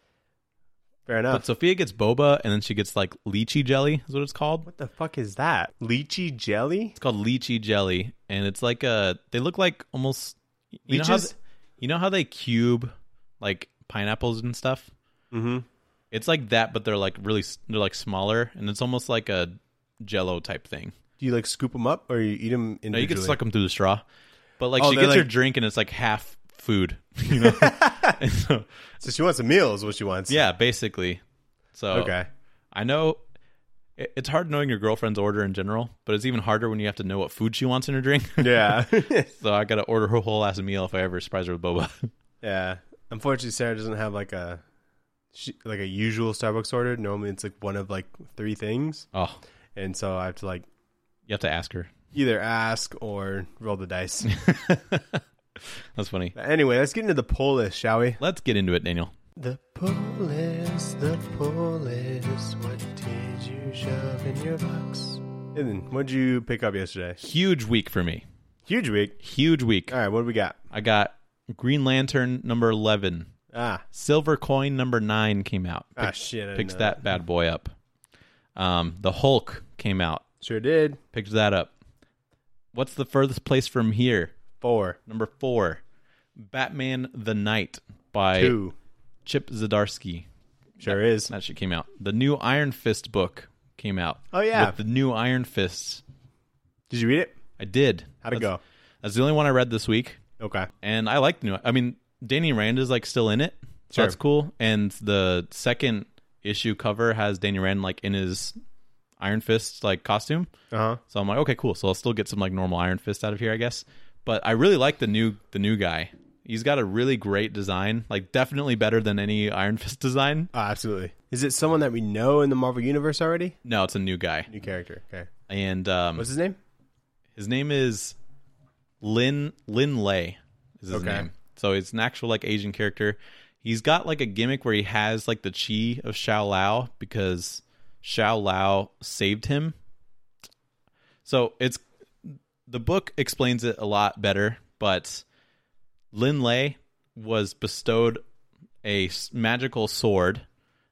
A: Fair
B: But
A: enough.
B: Sophia gets boba, and then she gets like lychee jelly. Is what it's called.
A: What the fuck is that? Lychee jelly?
B: It's called lychee jelly, and it's like a. They look like almost. You know how
A: Leeches?
B: th- you know how they cube like pineapples and stuff.
A: Mm-hmm.
B: It's like that, but they're like really s- they're like smaller, and it's almost like a Jello type thing.
A: Do you like scoop them up or you eat them individually?
B: No, you can suck them through the straw, but like
A: Oh,
B: she
A: they're
B: gets her
A: like-
B: drink, and it's like half food. You know, And so,
A: So she wants a meal is what she wants.
B: yeah, basically. So
A: Okay.
B: I know it- it's hard knowing your girlfriend's order in general, but it's even harder when you have to know what food she wants in her drink.
A: Yeah.
B: So I got to order her whole ass meal if I ever surprise her with boba.
A: Yeah. Unfortunately, Sarah doesn't have like a she, like a usual Starbucks order. Normally, it's like one of like three things,
B: Oh,
A: and so I have to like
B: you have to ask her.
A: either ask or roll the dice.
B: That's funny.
A: But anyway, let's get into the poll list, shall we?
B: Let's get into it, Daniel.
A: The poll list, the poll list. What did you shove in your box? And then, what'd you pick up yesterday?
B: Huge week for me.
A: Huge week.
B: Huge week.
A: All right, what do we got?
B: I got Green Lantern number eleven.
A: Ah,
B: Silver Coin number nine came out.
A: ah,
B: Pick-
A: shit. I didn't
B: Picks
A: know
B: that bad boy up. Um, the Hulk came out.
A: Sure did.
B: Picked that up. What's the furthest place from here?
A: Four,
B: Number four, Batman the Knight by
A: two.
B: Chip Zdarsky.
A: Sure is.
B: That shit came out. The new Iron Fist book came out.
A: Oh yeah.
B: With the new Iron Fists.
A: Did you read it?
B: I did.
A: How'd it
B: That's-
A: go?
B: That's the only one I read this week.
A: Okay.
B: And I like the new. I mean, Danny Rand is like still in it, so
A: Sure.
B: that's cool. And the second issue cover has Danny Rand like in his Iron Fist like costume.
A: Uh huh.
B: So I'm like, okay, cool. So I'll still get some like normal Iron Fist out of here, I guess. But I really like the new the new guy. He's got a really great design, like definitely better than any Iron Fist design.
A: Oh, absolutely. Is it someone that we know in the Marvel Universe already?
B: No, it's a new guy,
A: New character. Okay.
B: and um,
A: What's his name?
B: his name is Lin Lin Lei is his
A: Okay.
B: name. So it's an actual like Asian character. He's got like a gimmick where he has like the chi of Shao Lao because Shao Lao saved him. So it's the book explains it a lot better, but Lin Lei was bestowed a s- magical sword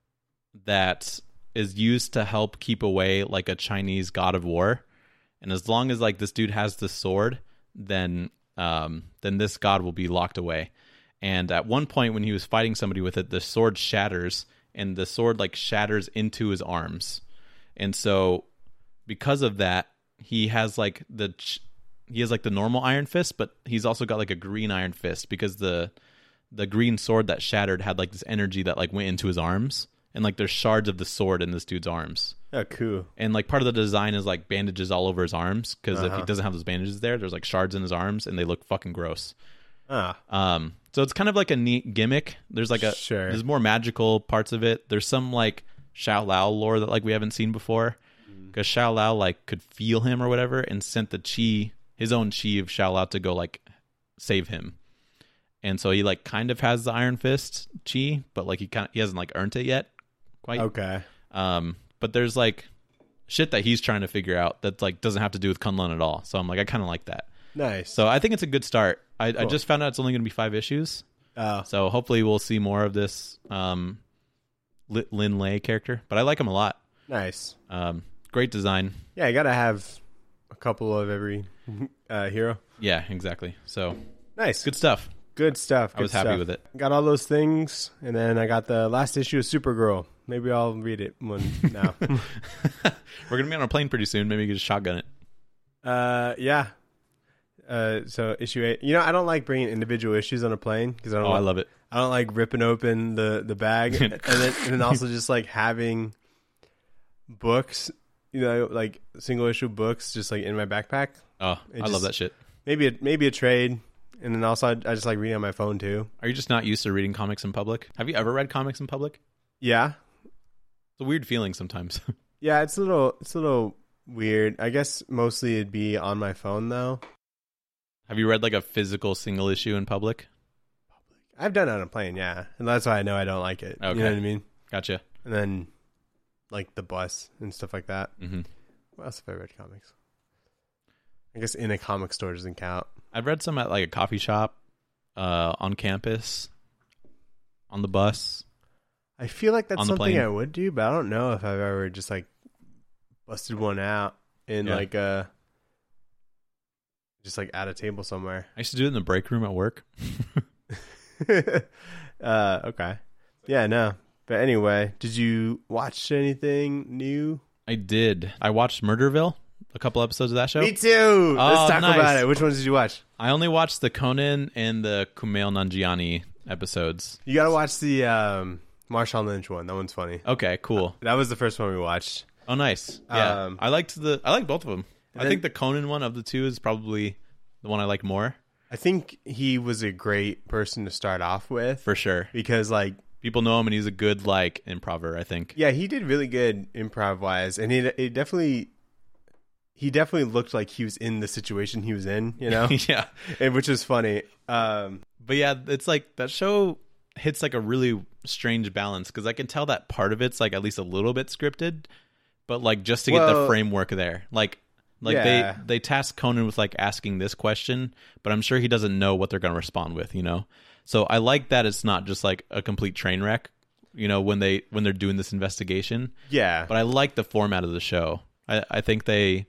B: that is used to help keep away like a Chinese god of war. And as long as like this dude has the sword, then um, then this god will be locked away. And at one point when he was fighting somebody with it, the sword shatters, and the sword like shatters into his arms. And so because of that, he has like the ch- he has like the normal Iron Fist, but he's also got like a green Iron Fist because the the green sword that shattered had like this energy that like went into his arms, and like there's shards of the sword in this dude's arms.
A: Oh, cool.
B: And like part of the design is like bandages all over his arms, because uh-huh. if he doesn't have those bandages there, there's like shards in his arms and they look fucking gross.
A: Ah.
B: Um, so it's kind of like a neat gimmick. There's like a
A: sure.
B: There's more magical parts of it. There's some like Shao Lao lore that like we haven't seen before, because mm. Shao Lao like could feel him or whatever and sent the chi, his own chi of Shao Lao, to go like save him. And so he like kind of has the Iron Fist chi, but like he kind of, he hasn't like earned it yet quite.
A: Okay.
B: Um, but there's like shit that he's trying to figure out that like doesn't have to do with Kunlun at all. So I'm like, I kind of like that.
A: Nice.
B: So I think it's a good start. I,
A: cool.
B: I just found out it's only going to be five issues.
A: Oh.
B: So hopefully we'll see more of this um, Lin Lei character. But I like him a lot.
A: Nice.
B: Um, great design.
A: Yeah, you got to have a couple of every uh, hero.
B: Yeah, exactly. So
A: nice.
B: Good stuff.
A: Good stuff. Good
B: I was happy
A: stuff.
B: with it.
A: Got all those things, and then I got the last issue of Supergirl. Maybe I'll read it one now.
B: We're going to be on a plane pretty soon. Maybe you can just shotgun it.
A: Uh, yeah. Uh, so issue eight. You know, I don't like bringing individual issues on a plane because I don't.
B: Oh,
A: like,
B: I love it.
A: I don't like ripping open the the bag, and then and then also just like having books. You know, like single issue books, just like in my backpack.
B: Oh,
A: it
B: I
A: just,
B: love that shit.
A: Maybe a, maybe a trade, and then also I, I just like reading on my phone too.
B: Are you just not used to reading comics in public? Have you ever read comics in public?
A: Yeah,
B: it's a weird feeling sometimes.
A: Yeah, it's a little it's a little weird. I guess mostly it'd be on my phone though.
B: Have you read like a physical single issue in public?
A: I've done it on a plane, yeah, and that's why I know I don't like it.
B: Okay.
A: You know what I mean?
B: Gotcha.
A: And then like the bus and stuff like that.
B: Mm-hmm.
A: What else have I read comics? I guess in a comic store doesn't count.
B: I've read some at like a coffee shop, uh, on campus, on the bus.
A: I feel like that's
B: on the
A: something
B: plane.
A: I would do, but I don't know if I've ever just like busted one out in
B: Yeah.
A: like a just like at a table somewhere.
B: I used to do it in the break room at work.
A: uh, okay. Yeah, no. But anyway, did you watch anything new?
B: I did. I watched Murderville, a couple episodes of that show.
A: Me too. Let's
B: Oh,
A: talk
B: nice.
A: about it. Which ones did you watch?
B: I only watched the Conan and the Kumail Nanjiani episodes.
A: You got to watch the um, Marshawn Lynch one. That one's funny.
B: Okay, cool.
A: That was the first one we watched.
B: Oh, nice. Yeah,
A: Um,
B: I liked the. I like both of them. I
A: then-
B: think the Conan one of the two is probably the one I like more,
A: I think he was a great person to start off with
B: for sure.
A: because, like,
B: People know him, and he's a good like improver. I think.
A: yeah, he did really good improv wise, and he it definitely he definitely looked like he was in the situation he was in, you know,
B: yeah.
A: and which is funny. Um,
B: But yeah, it's like that show hits like a really strange balance, because I can tell that part of it's like at least a little bit scripted, but like just to get
A: Well,
B: the framework there, like like
A: yeah.
B: they they task Conan with like asking this question, but I'm sure he doesn't know what they're going to respond with, you know. So I like that it's not just like a complete train wreck, you know, when they when they're doing this investigation.
A: yeah,
B: But I like the format of the show. I I think they.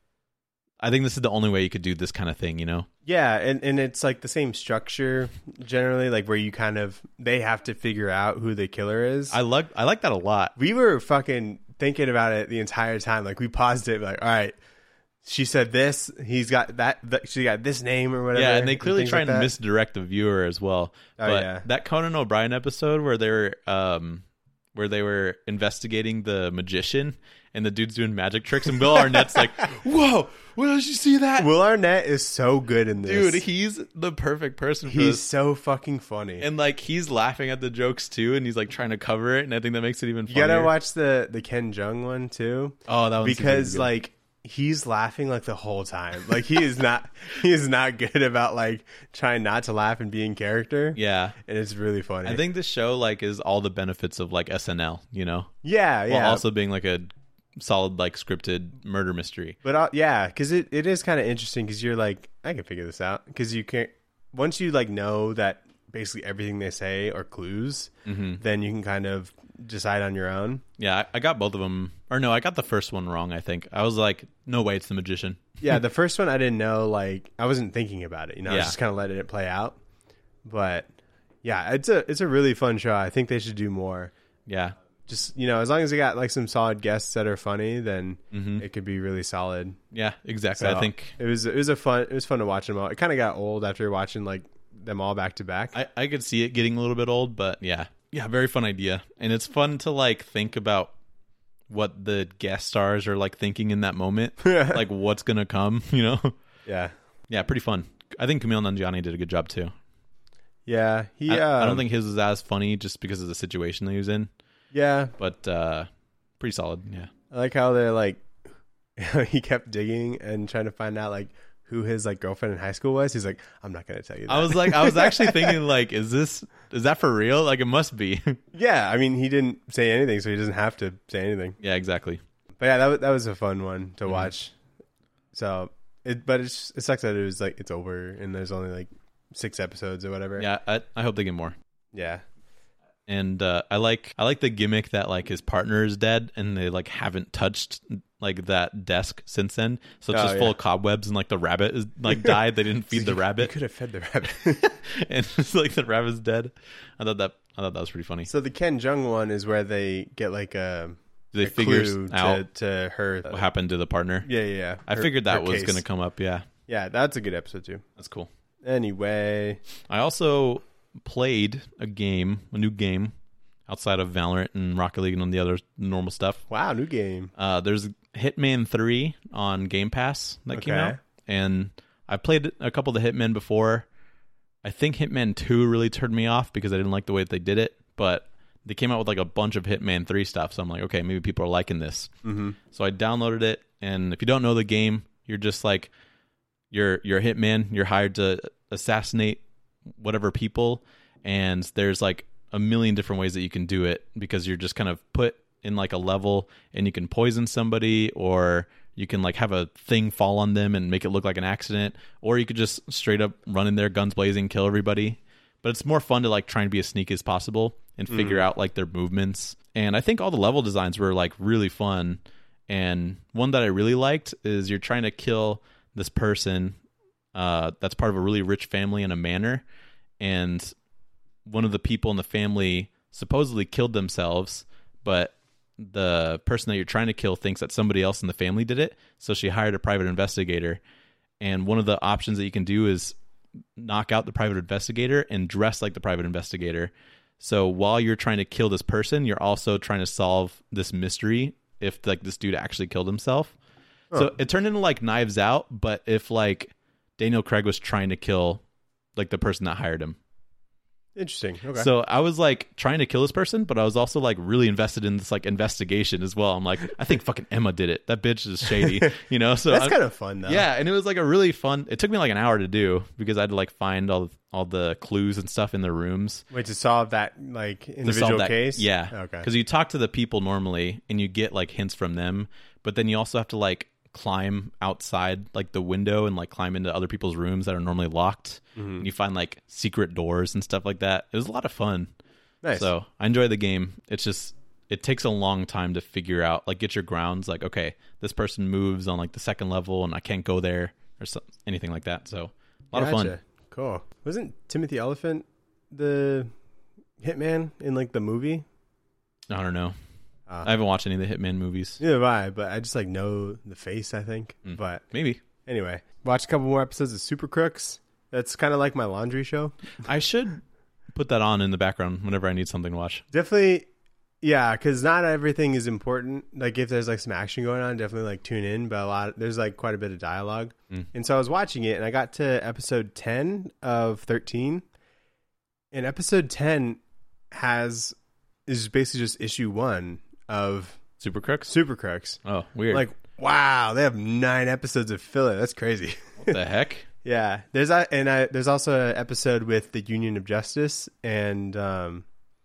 B: I think this is the only way you could do this kind of thing, you know.
A: yeah, and and it's like the same structure generally, like where you kind of they have to figure out who the killer is.
B: I like I like that a lot.
A: we were fucking thinking about it the entire time. Like we paused it, like, all right, she said this, he's got that, that she got this name or whatever.
B: Yeah, and they clearly
A: things
B: try
A: like
B: and
A: that.
B: misdirect the viewer as well.
A: Oh,
B: but
A: yeah.
B: that Conan O'Brien episode where they were um where they were investigating the magician and the dude's doing magic tricks, and Will Arnett's like, "Whoa, where did you see that?"
A: Will Arnett is so good in this.
B: Dude, he's the perfect person for
A: he's
B: this.
A: so fucking funny.
B: And like he's laughing at the jokes too, and he's like trying to cover it, and I think that makes it even
A: You
B: funnier.
A: gotta watch the the Ken Jeong one too,
B: Oh, that one's
A: because
B: good.
A: like he's laughing like the whole time. Like he is not he is not good about like trying not to laugh and be in character.
B: yeah.
A: And it's really funny.
B: I think this show like is all the benefits of like S N L, you know,
A: yeah,
B: while
A: yeah.
B: also being like a solid like scripted murder mystery.
A: But uh, yeah, because it, it is kind of interesting because you're like, I can figure this out because you can't once you like know that basically everything they say are clues,
B: Mm-hmm.
A: then you can kind of decide on your own.
B: Yeah, I, I got both of them. Or no, I got the first one wrong, I think. I was like, no way, it's the magician.
A: Yeah, the first one I didn't know, like, I wasn't thinking about it. You know, I
B: Yeah.
A: was just kind of letting it play out. But, yeah, it's a it's a really fun show. I think they should do more.
B: Yeah.
A: Just, you know, as long as they got, like, some solid guests that are funny, then
B: Mm-hmm.
A: it could be really solid.
B: Yeah, exactly.
A: So,
B: I think
A: it was it was a fun it was fun to watch them all. It kind of got old after watching, like, them all back to back.
B: I, I could see it getting a little bit old, but yeah. Yeah, very fun idea. And it's fun to like think about what the guest stars are like thinking in that moment. Like what's gonna come, you know?
A: Yeah.
B: Yeah, pretty fun. I think Kumail Nanjiani did a good job too.
A: Yeah. He,
B: I,
A: uh,
B: I don't think his was as funny just because of the situation that he was in,
A: Yeah.
B: but uh pretty solid. Yeah.
A: I like how they're like, he kept digging and trying to find out like who his like girlfriend in high school was. He's like, I'm not gonna tell you that.
B: I was like, I was actually thinking like, is this is that for real? Like it must be.
A: Yeah, I mean, he didn't say anything, so he doesn't have to say anything.
B: Yeah, exactly.
A: But yeah, that was, that was a fun one to
B: Mhm.
A: watch. So, it but it's, it sucks that it was like it's over and there's only like six episodes or whatever.
B: Yeah, I, I hope they get more.
A: Yeah.
B: And uh, I like I like the gimmick that like his partner is dead and they like haven't touched like that desk since then, so it's
A: Oh,
B: just
A: yeah.
B: full of cobwebs and like the rabbit is like died. They didn't feed
A: So
B: the
A: you-
B: rabbit,
A: You could have fed the rabbit.
B: and it's like the rabbit's dead. I thought that I thought that was pretty funny.
A: So the Ken Jeong one is where they get like a,
B: Do they
A: a
B: figure
A: clue
B: out
A: to, to her.
B: what happened to the partner?
A: Yeah, yeah, yeah.
B: I
A: Her-
B: figured that
A: her
B: was
A: case.
B: going to come up. Yeah,
A: Yeah, that's a good episode too.
B: that's cool.
A: Anyway,
B: I also played a game, a new game outside of Valorant and Rocket League and all the other normal stuff.
A: wow, new game.
B: Uh, there's Hitman three on Game Pass that came
A: Okay.
B: out, and I played a couple of the Hitmen before. I think Hitman two really turned me off because I didn't like the way that they did it, but they came out with like a bunch of Hitman three stuff, so I'm like, okay, maybe people are liking this.
A: Mm-hmm.
B: So I downloaded it, and if you don't know the game, you're just like, you're you're a hitman, you're hired to assassinate whatever people, and there's like a million different ways that you can do it because you're just kind of put in like a level and you can poison somebody, or you can like have a thing fall on them and make it look like an accident, or you could just straight up run in there guns blazing, kill everybody. But it's more fun to like try and be as sneaky as possible and figure out like their movements. And I think all the level designs were like really fun. And one that I really liked is you're trying to kill this person uh, that's part of a really rich family in a manor, and one of the people in the family supposedly killed themselves, but the person that you're trying to kill thinks that somebody else in the family did it, so she hired a private investigator. And one of the options that you can do is knock out the private investigator and dress like the private investigator. So while you're trying to kill this person, you're also trying to solve this mystery if like this dude actually killed himself.
A: Oh.
B: So it turned into like Knives Out, but if like Daniel Craig was trying to kill like the person that hired him.
A: Interesting. Okay.
B: So I was like trying to kill this person, but I was also like really invested in this like investigation as well. I'm like, I think fucking Emma did it. That bitch is shady, you know? So
A: that's
B: I'm-
A: kind of fun though.
B: yeah, and it was like a really fun. It took me like an hour to do because I had to like find all all the clues and stuff in the rooms.
A: Wait, to solve that like
B: To
A: individual
B: solve that
A: case?
B: yeah.
A: Okay.
B: Because you talk to the people normally and you get like hints from them, but then you also have to like climb outside like the window and like climb into other people's rooms that are normally locked.
A: Mm-hmm.
B: And you find like secret doors and stuff like that. It was a lot of fun.
A: Nice.
B: So I enjoy the game. It's just it takes a long time to figure out, like get your grounds. Like, okay, this person moves on like the second level and I can't go there or so, anything like that. So a lot of fun.
A: Gotcha. Cool. Wasn't Timothy Elephant the hitman in like the movie?
B: I don't know.
A: Uh,
B: I haven't watched any of the Hitman movies.
A: Neither have I, but I just like know the face, I think.
B: Mm.
A: But
B: Maybe.
A: anyway, watch a couple more episodes of Super Crooks. That's kind of like my laundry show.
B: I should put that on in the background whenever I need something to watch.
A: Definitely, yeah, because not everything is important. Like if there's like some action going on, definitely like tune in. But a lot, there's like quite a bit of dialogue.
B: Mm.
A: And so I was watching it, and I got to episode ten of thirteen, and episode ten has is basically just issue one of
B: Super Crooks?
A: Super Crooks.
B: Oh, weird.
A: Like, wow, they have nine episodes of filler. That's crazy.
B: what the heck?
A: Yeah, there's a, and I there's also an episode with the Union of Justice and um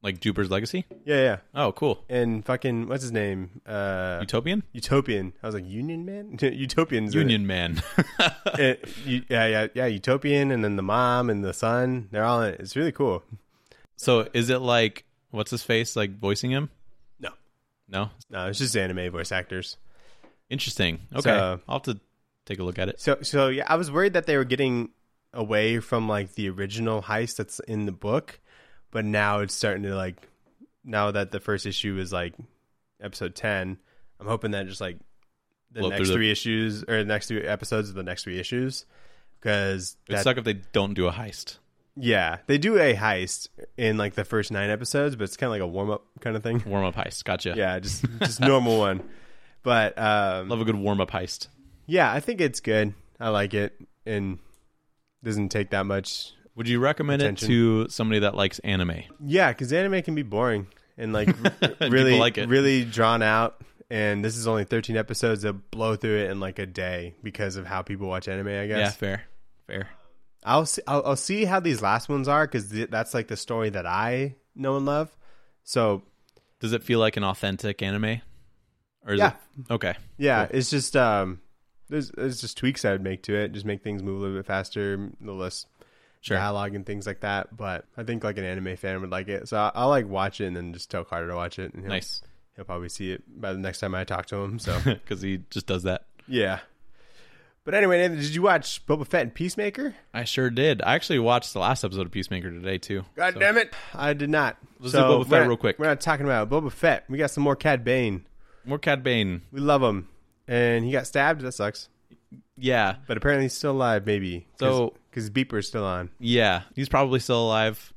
B: Like Jupiter's Legacy?
A: Yeah, yeah.
B: Oh, cool.
A: And fucking what's his name? Uh,
B: Utopian?
A: Utopian. I was like Union Man. Utopian's in it.
B: Union Man.
A: It, you, yeah, yeah, yeah. Utopian, and then the mom and the son. They're all in it. It's really cool.
B: So is it like, what's his face, like voicing him?
A: No,
B: No?
A: no, it's just anime voice actors.
B: Interesting. Okay.
A: So-
B: I'll have to take a look at it.
A: So, so yeah, I was worried that they were getting away from like the original heist that's in the book, but now it's starting to like. Now that the first issue is like episode ten, I'm hoping that just like the
B: Blow
A: next
B: through the-
A: three issues or the next three episodes of the next three issues, because
B: It'd suck if they don't do a heist.
A: yeah, they do a heist in like the first nine episodes, but it's kind of like a warm up kind of thing.
B: Warm up heist. Gotcha.
A: Yeah, just just normal one. But um,
B: Love a good warm up heist.
A: yeah, I think it's good. I like it, and doesn't take that much.
B: Would you recommend
A: Attention.
B: it to somebody that likes anime?
A: Yeah, because anime can be boring and like r-
B: People
A: really,
B: like it.
A: really drawn out. And this is only thirteen episodes. They'll blow through it in like a day because of how people watch anime. I guess.
B: Yeah, fair. Fair.
A: I'll see. I'll, I'll see how these last ones are because th- that's like the story that I know and love. So
B: Does it feel like an authentic anime? Or is
A: Yeah.
B: it okay?
A: yeah,
B: Cool.
A: it's just um, there's there's just tweaks I would make to it. Just make things move a little bit faster, a little less
B: Sure.
A: dialogue and things like that. But I think like an anime fan would like it. So I, I'll like watch it and then just tell Carter to watch it. And he'll,
B: Nice.
A: He'll probably see it by the next time I talk to him. So
B: Because he just does that.
A: yeah. But anyway, Nathan, did you watch Boba Fett and Peacemaker?
B: I sure did. I actually watched the last episode of Peacemaker today too.
A: God
B: So-
A: damn it. I did not.
B: Let's do Boba Fett
A: we're not-
B: real quick.
A: We're not talking about Boba Fett. We got some more Cad Bane.
B: More Cad Bane.
A: We love him. And he got stabbed. That sucks.
B: Yeah.
A: But apparently he's still alive, maybe.
B: So-
A: Because his beeper's still on.
B: Yeah. He's probably still alive.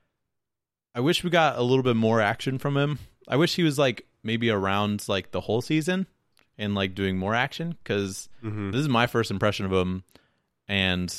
B: I wish we got a little bit more action from him. I wish he was like maybe around like the whole season and like doing more action because
A: Mm-hmm.
B: this is my first impression of him. And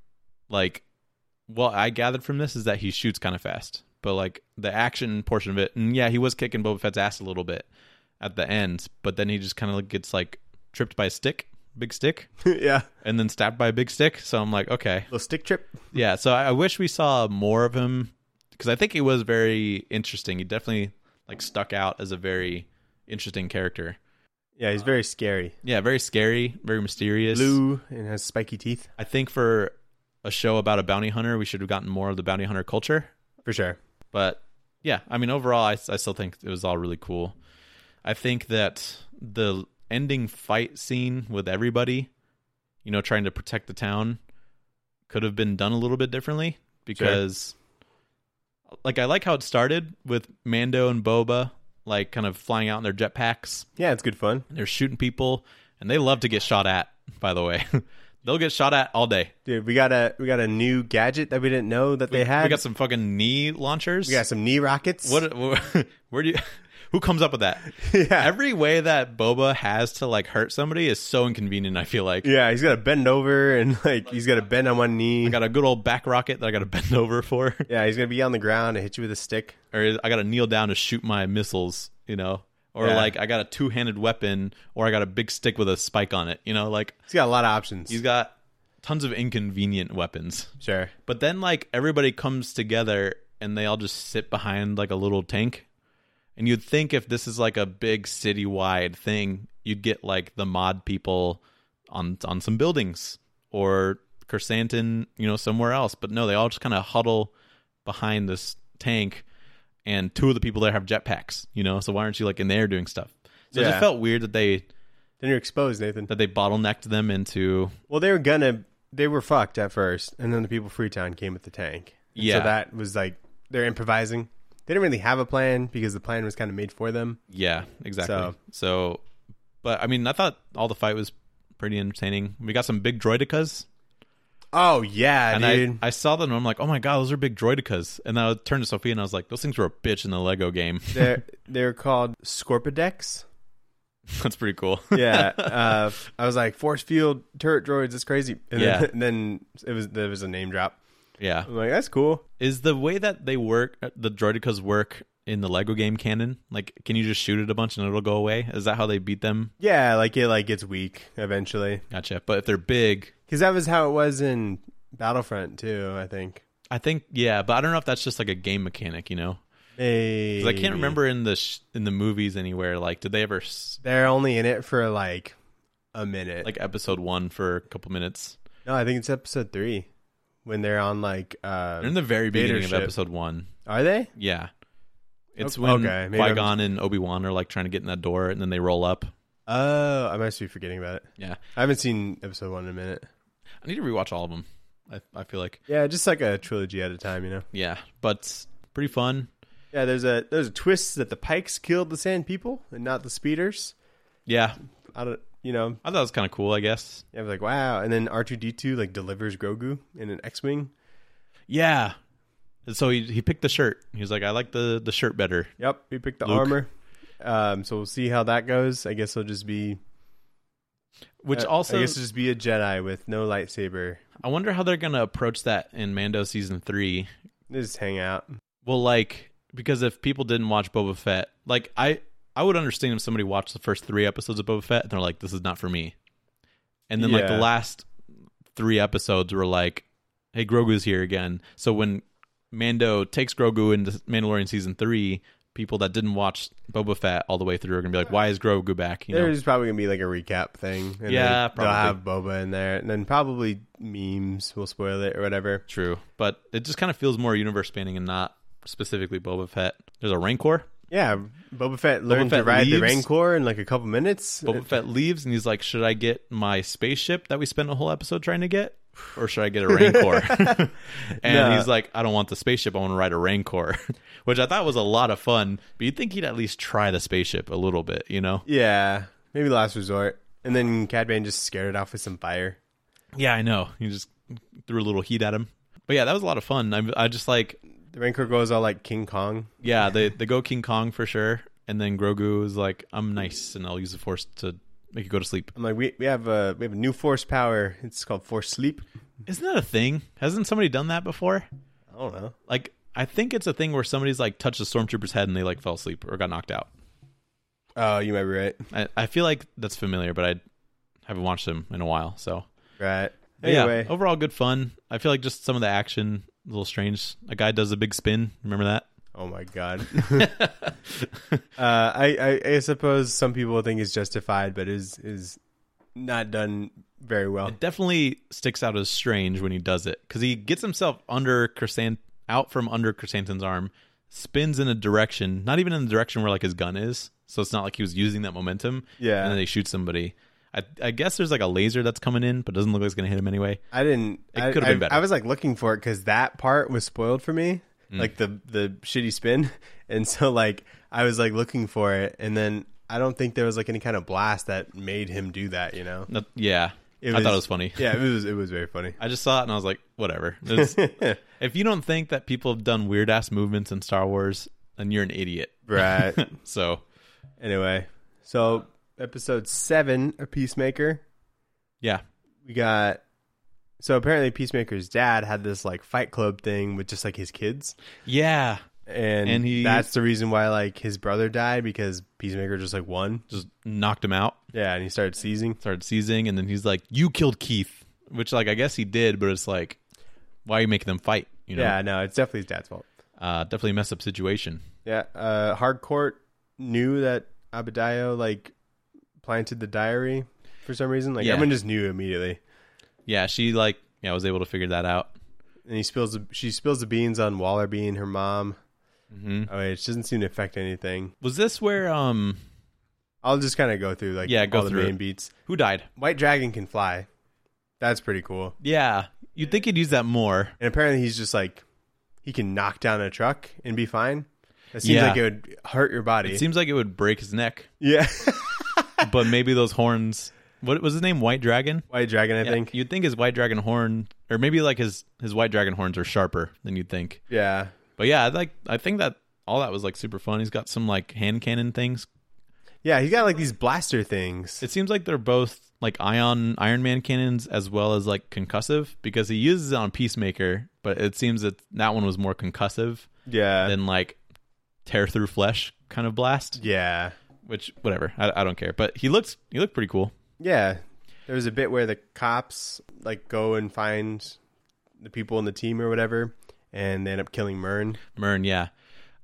B: like, what I gathered from this is that he shoots kind of fast. But like the action portion of it, and yeah, he was kicking Boba Fett's ass a little bit at the end, but then he just kind of gets like tripped by a stick, big stick,
A: Yeah.
B: and then stabbed by a big stick. So I'm like, okay,
A: Little stick trip.
B: yeah. So I, I wish we saw more of him because I think he was very interesting. He definitely like stuck out as a very interesting character.
A: Yeah, he's very scary.
B: Yeah, very scary, very mysterious.
A: Blue and has spiky teeth.
B: I think for a show about a bounty hunter, we should have gotten more of the bounty hunter culture.
A: For sure.
B: But yeah, I mean, overall, I, I still think it was all really cool. I think that the ending fight scene with everybody, you know, trying to protect the town, could have been done a little bit differently because, like, I like how it started with Mando and Boba, like, kind of flying out in their jetpacks.
A: Yeah, it's good fun.
B: And they're shooting people, and they love to get shot at, by the way. They'll get shot at all day.
A: Dude, we got a we got a new gadget that we didn't know that they had.
B: We got some fucking knee launchers.
A: We got some knee rockets.
B: What? Where do you? Who comes up with that?
A: Yeah.
B: Every way that Boba has to like hurt somebody is so inconvenient. I feel like
A: Yeah, he's got to bend over and like he's got to bend on one knee.
B: I got a good old back rocket that I got to bend over for,
A: Yeah, he's gonna be on the ground and hit you with a stick.
B: or I got to kneel down to shoot my missiles. You know, or
A: Yeah.
B: like I got a two-handed weapon, or I got a big stick with a spike on it. You know, like
A: He's got a lot of options.
B: he's got tons of inconvenient weapons.
A: Sure.
B: But then like everybody comes together and they all just sit behind like a little tank. And you'd think if this is like a big citywide thing, you'd get like the mod people on on some buildings or Kersantin, you know, somewhere else. But no, they all just kind of huddle behind this tank, and two of the people there have jetpacks, you know. So why aren't you like in there doing stuff? So it
A: Yeah.
B: just felt weird that they
A: Then you're exposed, Nathan.
B: that they bottlenecked them into
A: Well, they were gonna. They were fucked at first, and then the people Freetown came with the tank. And
B: Yeah.
A: So that was like they're improvising. They didn't really have a plan because the plan was kind of made for them.
B: yeah, exactly.
A: So-
B: So, but I mean, I thought all the fight was pretty entertaining. We got some big droidicas.
A: Oh yeah,
B: And
A: dude.
B: I, I saw them and I'm like, oh my god, those are big droidicas. And then I turned to Sophia and I was like, those things were a bitch in the Lego game.
A: they're they're called Scorpidex.
B: That's pretty cool.
A: Yeah, uh, I was like force field turret droids. It's crazy. And
B: Yeah.
A: then, and then it was there was a name drop.
B: Yeah.
A: I'm like, that's cool.
B: Is the way that they work, the droidicas work in the Lego game canon? Like, can you just shoot it a bunch and it'll go away? Is that how they beat them?
A: Yeah, like it like gets weak eventually.
B: Gotcha. But if they're big,
A: Because that was how it was in Battlefront too. I think.
B: I think, yeah, but I don't know if that's just like a game mechanic, you know?
A: Maybe.
B: 'Cause I can't remember in the sh- in the movies anywhere. Like, did they ever s-
A: They're only in it for like a minute.
B: like episode one for a couple minutes?
A: No, I think it's episode three when they're on like. Uh,
B: They're in the very
A: Vader
B: beginning
A: ship.
B: of episode one.
A: Are they?
B: Yeah, it's
A: Okay,
B: when
A: okay, maybe I'm-
B: Qui-Gon and Obi-Wan are like trying to get in that door, and then they roll up.
A: Oh, I must be forgetting about it.
B: Yeah,
A: I haven't seen episode one in a minute.
B: I need to rewatch all of them. I I feel like
A: Yeah, just like a trilogy at a time, you know.
B: yeah, but pretty fun.
A: Yeah, there's a there's a twist that the Pikes killed the Sand People and not the Speeders.
B: Yeah,
A: I don't, you know.
B: I thought it was kind of cool. I guess.
A: I was like, wow. And then R two D two like delivers Grogu in an X-wing.
B: Yeah. And so he he picked the shirt. He was like, I like the the shirt better.
A: Yep, he picked the
B: Luke.
A: armor. Um, so we'll see how that goes. I guess he'll just be,
B: Which
A: uh,
B: also,
A: I guess he'll just be a Jedi with no lightsaber.
B: I wonder how they're gonna approach that in Mando season three.
A: Just hang out.
B: Well, like, because if people didn't watch Boba Fett, like I I would understand if somebody watched the first three episodes of Boba Fett and they're like, this is not for me. And then like the
A: Yeah.
B: last three episodes were like, hey, Grogu's here again. So when Mando takes Grogu into Mandalorian season three, people that didn't watch Boba Fett all the way through are gonna be like, why is Grogu back? You know?
A: There's probably gonna be like a recap thing. And
B: Yeah,
A: they, they'll
B: probably.
A: have Boba in there, and then probably memes will spoil it or whatever.
B: True, but it just kind of feels more universe spanning and not specifically Boba Fett. There's a Rancor.
A: Yeah, Boba Fett learned
B: Fett
A: to ride the
B: leaves.
A: Rancor in like a couple minutes.
B: Boba Fett leaves and he's like, should I get my spaceship that we spent a whole episode trying to get? Or should I get a Rancor? And
A: No.
B: he's like, I don't want the spaceship. I want to ride a Rancor, which I thought was a lot of fun. But you'd think he'd at least try the spaceship a little bit, you know?
A: Yeah, maybe last resort. And then Cad Bane just scared it off with some fire.
B: Yeah, I know. He just threw a little heat at him. But yeah, that was a lot of fun. I, I just like,
A: The Rancor goes all like King Kong.
B: yeah, they, they go King Kong for sure. And then Grogu is like, I'm nice and I'll use the Force to make you go to sleep.
A: I'm like, we we have a we have a new Force power. It's called Force Sleep.
B: Isn't that a thing? Hasn't somebody done that before?
A: I don't know.
B: Like, I think it's a thing where somebody's like touched a stormtrooper's head and they like fell asleep or got knocked out.
A: Oh, you might be right.
B: I, I feel like that's familiar, but I haven't watched them in a while. So
A: Right.
B: But
A: Anyway,
B: yeah, overall good fun. I feel like just some of the action a little strange. A guy does a big spin. Remember that?
A: oh my god. uh, I, I I suppose some people think it's justified, but is is not done very well.
B: It definitely sticks out as strange when he does it because he gets himself under Crescent, out from under Crescenton's arm, spins in a direction, not even in the direction where like his gun is. So it's not like he was using that momentum.
A: Yeah.
B: And then they shoot somebody. I, I guess there's like a laser that's coming in, but doesn't look like it's gonna hit him anyway.
A: I didn't.
B: It
A: I-
B: could've
A: I,
B: been better.
A: I was like looking for it because that part was spoiled for me,
B: Mm.
A: like the the shitty spin, and so like I was like looking for it, and then I don't think there was like any kind of blast that made him do that. You know?
B: No, yeah,
A: It
B: I thought it was funny.
A: Yeah, it was. It was very funny.
B: I just saw it and I was like, whatever. It's- if you don't think that people have done weird ass movements in Star Wars, then you're an idiot.
A: Right.
B: So
A: Anyway, so episode seven of Peacemaker,
B: yeah,
A: we got. So apparently, Peacemaker's dad had this like Fight Club thing with just like his kids,
B: yeah,
A: and,
B: And he-
A: that's the reason why like his brother died because Peacemaker just like won.
B: just knocked him out.
A: Yeah, and he started seizing.
B: Started seizing, and then he's like, "You killed Keith," which like I guess he did, but it's like, why are you making them fight? You know,
A: Yeah, no, it's definitely his dad's fault.
B: uh, definitely a messed up situation.
A: Yeah, uh, Hardcourt knew that Abadayo like planted the diary for some reason. Like
B: Yeah.
A: everyone just knew immediately.
B: Yeah, she like yeah was able to figure that out.
A: And he spills the, she spills the beans on Waller being her mom.
B: hmm
A: Oh wait, it doesn't seem to affect anything.
B: Was this where um
A: I'll just kind of go through like
B: Yeah, go
A: all the
B: through
A: main
B: it.
A: beats.
B: who died?
A: White Dragon can fly. That's pretty cool.
B: Yeah, you'd think he'd use that more.
A: And apparently he's just like he can knock down a truck and be fine. That seems
B: Yeah.
A: like it would hurt your body.
B: It seems like it would break his neck,
A: yeah.
B: but maybe those horns. What was his name? White Dragon.
A: White Dragon, I
B: Yeah,
A: think.
B: you'd think his white dragon horn, or maybe like his his white dragon horns are sharper than you'd think.
A: Yeah.
B: But yeah, I like I think that all that was like super fun. He's got some like hand cannon things.
A: Yeah, he's got like these blaster things.
B: It seems like they're both like ion Iron Man cannons as well as like concussive because he uses it on Peacemaker, but it seems that that one was more concussive
A: Yeah.
B: than like tear through flesh kind of blast.
A: yeah.
B: Which whatever, I, I don't care. But he looks he looked pretty cool.
A: Yeah. There was a bit where the cops like go and find the people in the team or whatever, and they end up killing Mern.
B: Mern, yeah.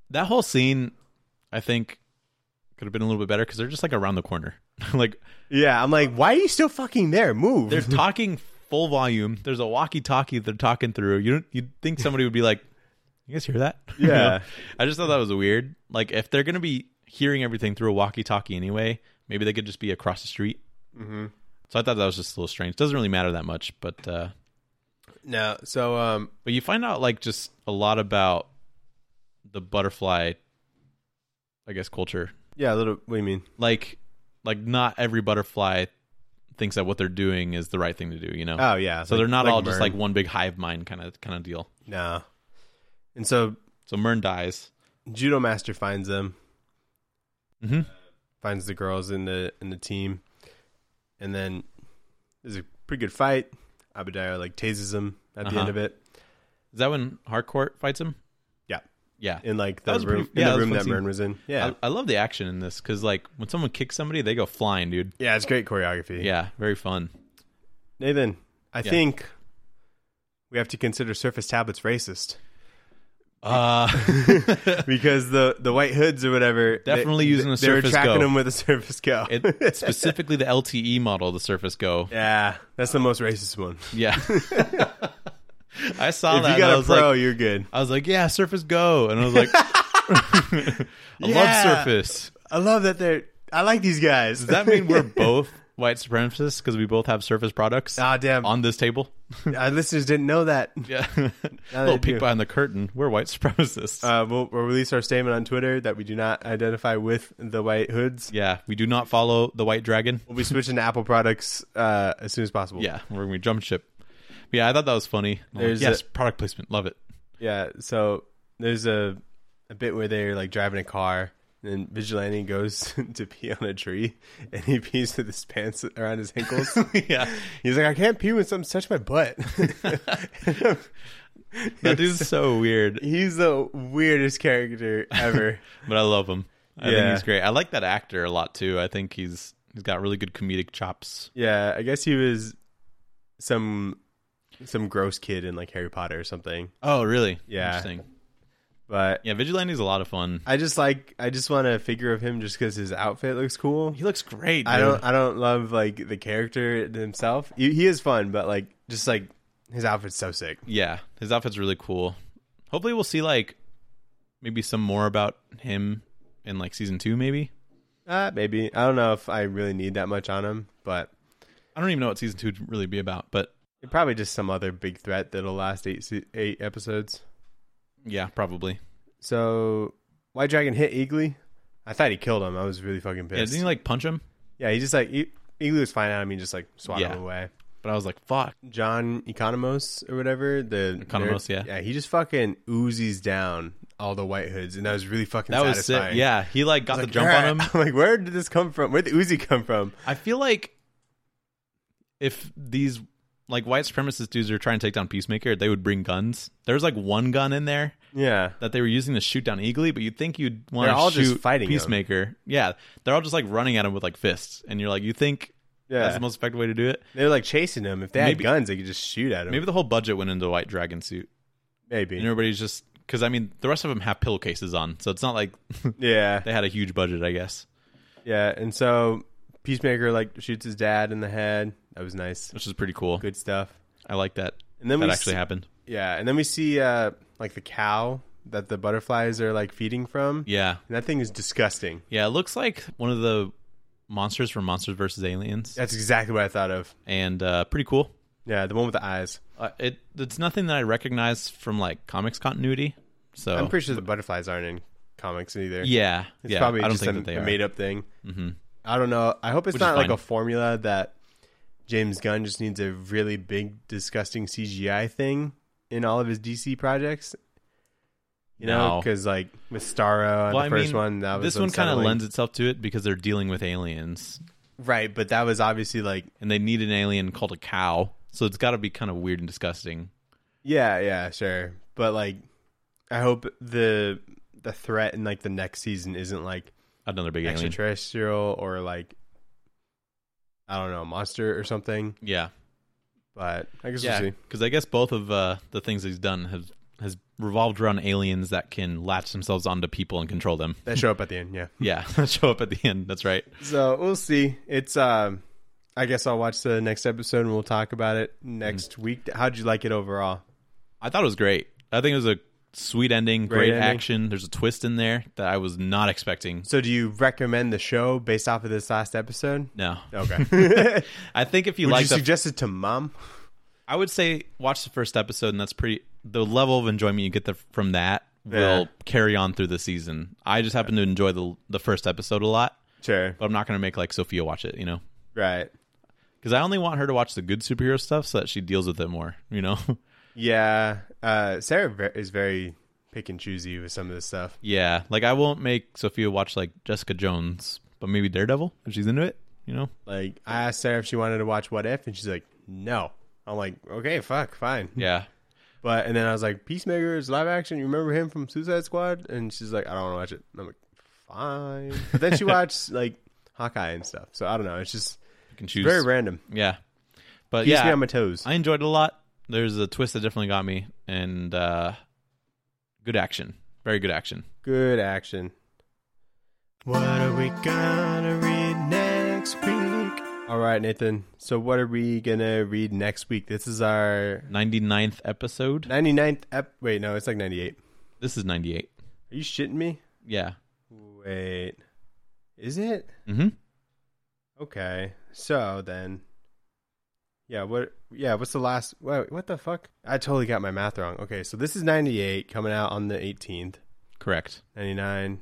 B: that whole scene, I think, could have been a little bit better because they're just like around the corner. Like,
A: yeah, I'm like, why are you still fucking there? Move.
B: they're talking full volume. There's a walkie-talkie they're talking through. You don't, you'd think somebody would be like, "You guys hear that?"
A: Yeah.
B: You know? I just thought that was weird. Like, if they're gonna be hearing everything through a walkie-talkie anyway, maybe they could just be across the street.
A: Mm-hmm.
B: So I thought that was just a little strange. Doesn't really matter that much, but uh,
A: no. So, um,
B: but you find out like just a lot about the butterfly, I guess, culture.
A: yeah, a little. What do you mean?
B: Like, like not every butterfly thinks that what they're doing is the right thing to do. You know.
A: Oh yeah.
B: So
A: like-
B: they're not
A: like
B: all just
A: Mern.
B: like one big hive mind kind of kind of deal.
A: No. And so
B: So Mern dies.
A: Judo Master finds them,
B: Mm-hmm.
A: finds the girls in the in the team, and then there's a pretty good fight. Abadiah like tases him at the
B: Uh-huh.
A: end of it.
B: Is that when Harcourt fights him?
A: Yeah.
B: Yeah.
A: In like
B: That
A: the
B: was
A: room,
B: pretty- yeah,
A: in
B: that
A: the
B: was
A: room
B: a
A: that
B: fun scene.
A: Mern was in. Yeah.
B: I, I love the action in this because like when someone kicks somebody, they go flying, dude.
A: yeah, it's great choreography.
B: Yeah, very fun.
A: Nathan, I
B: Yeah.
A: think we have to consider Surface Tablets racist.
B: Uh,
A: Because the, the white hoods or whatever,
B: Definitely
A: they,
B: using a
A: they were
B: Surface
A: tracking
B: Go.
A: them with a Surface Go.
B: it, specifically the L T E model, the Surface Go.
A: yeah, that's the most racist one.
B: Yeah. I saw
A: If
B: that.
A: you
B: and I
A: got a
B: was
A: pro,
B: like,
A: you're good.
B: I was like, yeah, Surface Go, and I was like, I
A: Yeah.
B: love Surface.
A: I love that they're. I like these guys.
B: Does that mean we're both white supremacists because we both have Surface products
A: Ah, damn.
B: on this table?
A: Our listeners didn't know that.
B: Yeah.
A: Now they
B: Little peek
A: do.
B: behind the curtain. We're white supremacists.
A: Uh, we'll, we'll release our statement on Twitter that we do not identify with the white hoods.
B: yeah, we do not follow the white dragon.
A: We'll be switching to Apple products uh, as soon as possible.
B: Yeah, we're going to jump ship. But yeah, I thought that was funny. I'm like,
A: There's
B: yes,
A: a-
B: product placement. Love it.
A: Yeah. So there's a a bit where they're like driving a car, and Vigilante goes to pee on a tree, and he pees with his pants around his ankles.
B: Yeah.
A: He's like, I can't pee when something touched my butt.
B: That dude's so weird,
A: He's the weirdest character ever.
B: but I love him. I think
A: Yeah.
B: he's great. I like that actor a lot too. I think he's he's got really good comedic chops.
A: Yeah, I guess he was some some gross kid in like Harry Potter or something.
B: Oh, really?
A: Yeah.
B: Interesting.
A: But
B: Yeah, Vigilante's a lot of fun.
A: I just like I just want a figure of him just because his outfit looks cool.
B: He looks great, dude.
A: I don't I don't love like the character himself. He, he is fun, but like just like his outfit's so sick.
B: Yeah, his outfit's really cool. Hopefully we'll see like maybe some more about him in like season two maybe.
A: Uh, maybe I don't know if I really need that much on him, but
B: I don't even know what season two would really be about, but
A: probably just some other big threat that'll last eight se- eight episodes.
B: yeah, probably.
A: So White Dragon hit Eagly. I thought he killed him. I was really fucking
B: Yeah,
A: pissed.
B: didn't he like punch him?
A: Yeah, he just like e- Eagly was fine at him. He just like swatted
B: Yeah.
A: him away.
B: But I was like, fuck.
A: John Economos or whatever. The
B: Economos,
A: nerd-
B: yeah.
A: yeah. He just fucking oozes down all the white hoods, and that was really fucking
B: That was
A: satisfying.
B: sick. Yeah, he like got
A: I was
B: the
A: like,
B: jump
A: "Alright."
B: on him.
A: I'm like, where did this come from? Where did the Uzi come from?
B: I feel like if these like white supremacist dudes are trying to take down Peacemaker, they would bring guns. There's like one gun in there
A: Yeah,
B: that they were using to shoot down Eagly, but you'd think you'd want
A: They're all
B: to
A: just
B: shoot
A: fighting him.
B: Peacemaker. Yeah, they're all just like running at him with like fists, and you're like, you think
A: yeah.
B: that's the most effective way to do it?
A: They were like chasing him. If they
B: Maybe-
A: had guns, they could just shoot at him.
B: Maybe the whole budget went into the White Dragon suit,
A: Maybe.
B: and everybody's just because I mean the rest of them have pillowcases on, so it's not like
A: Yeah,
B: they had a huge budget, I guess,
A: yeah. And so Peacemaker like shoots his dad in the head. That was nice.
B: which is pretty cool.
A: Good stuff.
B: I like that.
A: And then
B: that
A: we
B: actually
A: see-
B: happened.
A: Yeah, and then we see uh like the cow that the butterflies are like feeding from.
B: Yeah,
A: And that thing is disgusting.
B: yeah. It looks like one of the monsters from Monsters versus Aliens,
A: That's exactly what I thought of.
B: and uh, pretty cool.
A: Yeah, the one with the eyes.
B: Uh, it it's nothing that I recognize from like comics continuity. So
A: I'm pretty sure the butterflies aren't in comics either.
B: yeah,
A: It's
B: yeah.
A: probably
B: I don't
A: just
B: think
A: a,
B: that they
A: a
B: are.
A: made up thing.
B: hmm
A: I don't know. I hope it's
B: Which is
A: not like
B: fine.
A: a formula that James Gunn just needs a really big, disgusting C G I thing in all of his D C projects. You know,
B: No.
A: because like with Starro on
B: Well,
A: the
B: I
A: first
B: mean,
A: one, that was
B: this one kind of
A: unsettling.
B: lends itself to it because they're dealing with aliens,
A: right. But that was obviously like,
B: and they need an alien called a cow, so it's got to be kind of weird and disgusting.
A: yeah, yeah, sure. But like, I hope the the threat in like the next season isn't like
B: Another big alien.
A: extraterrestrial or like I don't know, monster or something.
B: Yeah,
A: But I guess
B: yeah.
A: we'll see.
B: Because I guess both of uh, the things he's done has has revolved around aliens that can latch themselves onto people and control them.
A: That show up at the end, yeah.
B: Yeah, that show up at the end. That's right.
A: So we'll see. It's um, I guess I'll watch the next episode and we'll talk about it next mm. week. How'd you like it overall?
B: I thought it was great. I think it was a sweet ending, great, great ending. Action. There's a twist in there that I was not expecting.
A: So do you recommend the show based off of this last episode?
B: No.
A: Okay.
B: I think if you
A: would
B: like
A: you
B: the,
A: suggest it to mom?
B: I would say watch the first episode, and that's pretty. The level of enjoyment you get the, from that will yeah. carry on through the season. I just happen yeah. to enjoy the the first episode a lot.
A: Sure.
B: But I'm not going to make like Sophia watch it, you know?
A: Right.
B: Because I only want her to watch the good superhero stuff so that she deals with it more, you know?
A: Yeah. Uh, Sarah is very pick and choosy with some of this stuff.
B: Yeah. Like I won't make Sophia watch like Jessica Jones, but maybe Daredevil if she's into it, you know?
A: Like I asked Sarah if she wanted to watch What If, and she's like, no. I'm like, okay, fuck, fine.
B: Yeah.
A: But, and then I was like, Peacemaker is live action. You remember him from Suicide Squad? And she's like, I don't want to watch it. And I'm like, fine. But then she watched like Hawkeye and stuff. So I don't know. It's just
B: you can choose.
A: Very random.
B: Yeah. But
A: Keeps
B: yeah,
A: me on my toes.
B: I enjoyed it a lot. There's a twist that definitely got me. And uh, good action. Very good action.
A: Good action. What are we gonna read next week? All right, Nathan. So what are we going to read next week? This is our...
B: ninety-ninth episode.
A: ninety-ninth ep... Wait, no, it's like ninety-eight.
B: This is ninety-eight.
A: Are you shitting me?
B: Yeah.
A: Wait. Is it?
B: Mm-hmm.
A: Okay. So then... Yeah, what... Yeah, what's the last... Wait, what the fuck? I totally got my math wrong. Okay, so this is ninety-eight, coming out on the eighteenth.
B: Correct.
A: ninety-nine.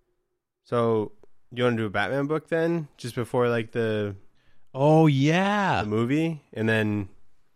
A: So, you want to do a Batman book then? Just before, like, the...
B: Oh, yeah.
A: The movie, and then,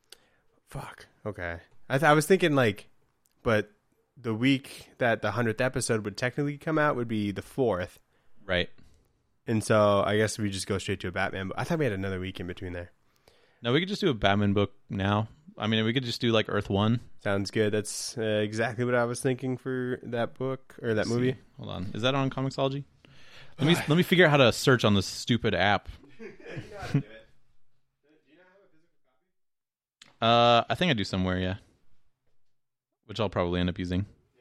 A: fuck, okay. I, th- I was thinking, like, but the week that the hundredth episode would technically come out would be the fourth.
B: Right.
A: And so I guess we just go straight to a Batman. I thought we had another week in between there.
B: No, we could just do a Batman book now. I mean, we could just do, like, Earth one.
A: Sounds good. That's uh, exactly what I was thinking for that book, or that
B: Let's
A: movie.
B: See. Hold on. Is that on Comixology? Let me let me figure out how to search on this stupid app.
A: You know how to do it. Do you not have a physical copy?
B: Uh, I think I do somewhere, yeah. Which I'll probably end up using.
A: Yeah,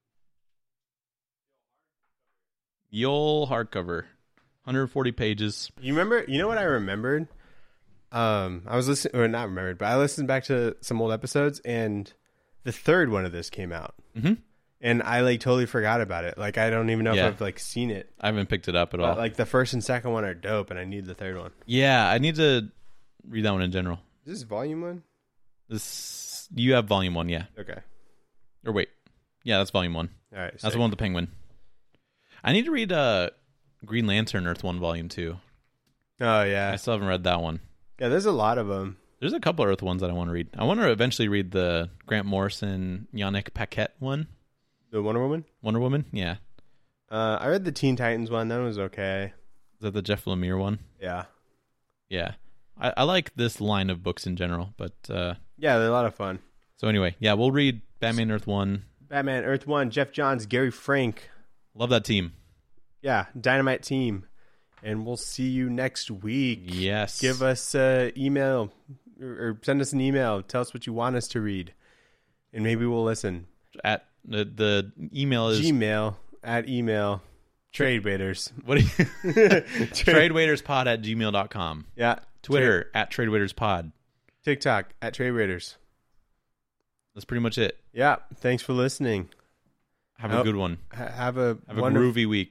A: I got it.
B: Yole hardcover, one hundred forty pages.
A: You remember? You know what I remembered? Um, I was listening, or not remembered, but I listened back to some old episodes, and the third one of this came out.
B: Mm-hmm.
A: And I like totally forgot about it. Like I don't even know
B: yeah.
A: if I've like seen it.
B: I haven't picked it up at
A: but,
B: all.
A: Like the first and second one are dope, and I need the third one.
B: Yeah, I need to read that one in general.
A: Is this volume one?
B: This you have volume one, yeah.
A: Okay.
B: Or wait, yeah, that's volume one.
A: All right,
B: that's
A: sick.
B: the one with the penguin. I need to read uh, Green Lantern Earth one volume two.
A: Oh yeah,
B: I still haven't read that one.
A: Yeah, there's a lot of them.
B: There's a couple of Earth ones that I want to read. I want to eventually read the Grant Morrison, Yannick Paquette one.
A: The Wonder Woman?
B: Wonder Woman, yeah.
A: Uh, I read the Teen Titans one. That one was okay.
B: Is that the Jeff Lemire one?
A: Yeah.
B: Yeah. I, I like this line of books in general, but... Uh,
A: yeah, they're a lot of fun.
B: So anyway, yeah, we'll read Batman Earth one.
A: Batman Earth one, Jeff Johns, Gary Frank.
B: Love that team.
A: Yeah, dynamite team. And we'll see you next week.
B: Yes.
A: Give us an email or, or send us an email. Tell us what you want us to read. And maybe we'll listen.
B: At the, the email is...
A: Gmail at email. Trade Waiters.
B: What do you... Tradewaiterspod at gmail dot com.
A: Yeah.
B: Twitter Trade... at Tradewaiterspod.
A: TikTok at Trade Waiters.
B: That's pretty much it.
A: Yeah. Thanks for listening.
B: Have a good one.
A: Ha- have a
B: have a groovy week.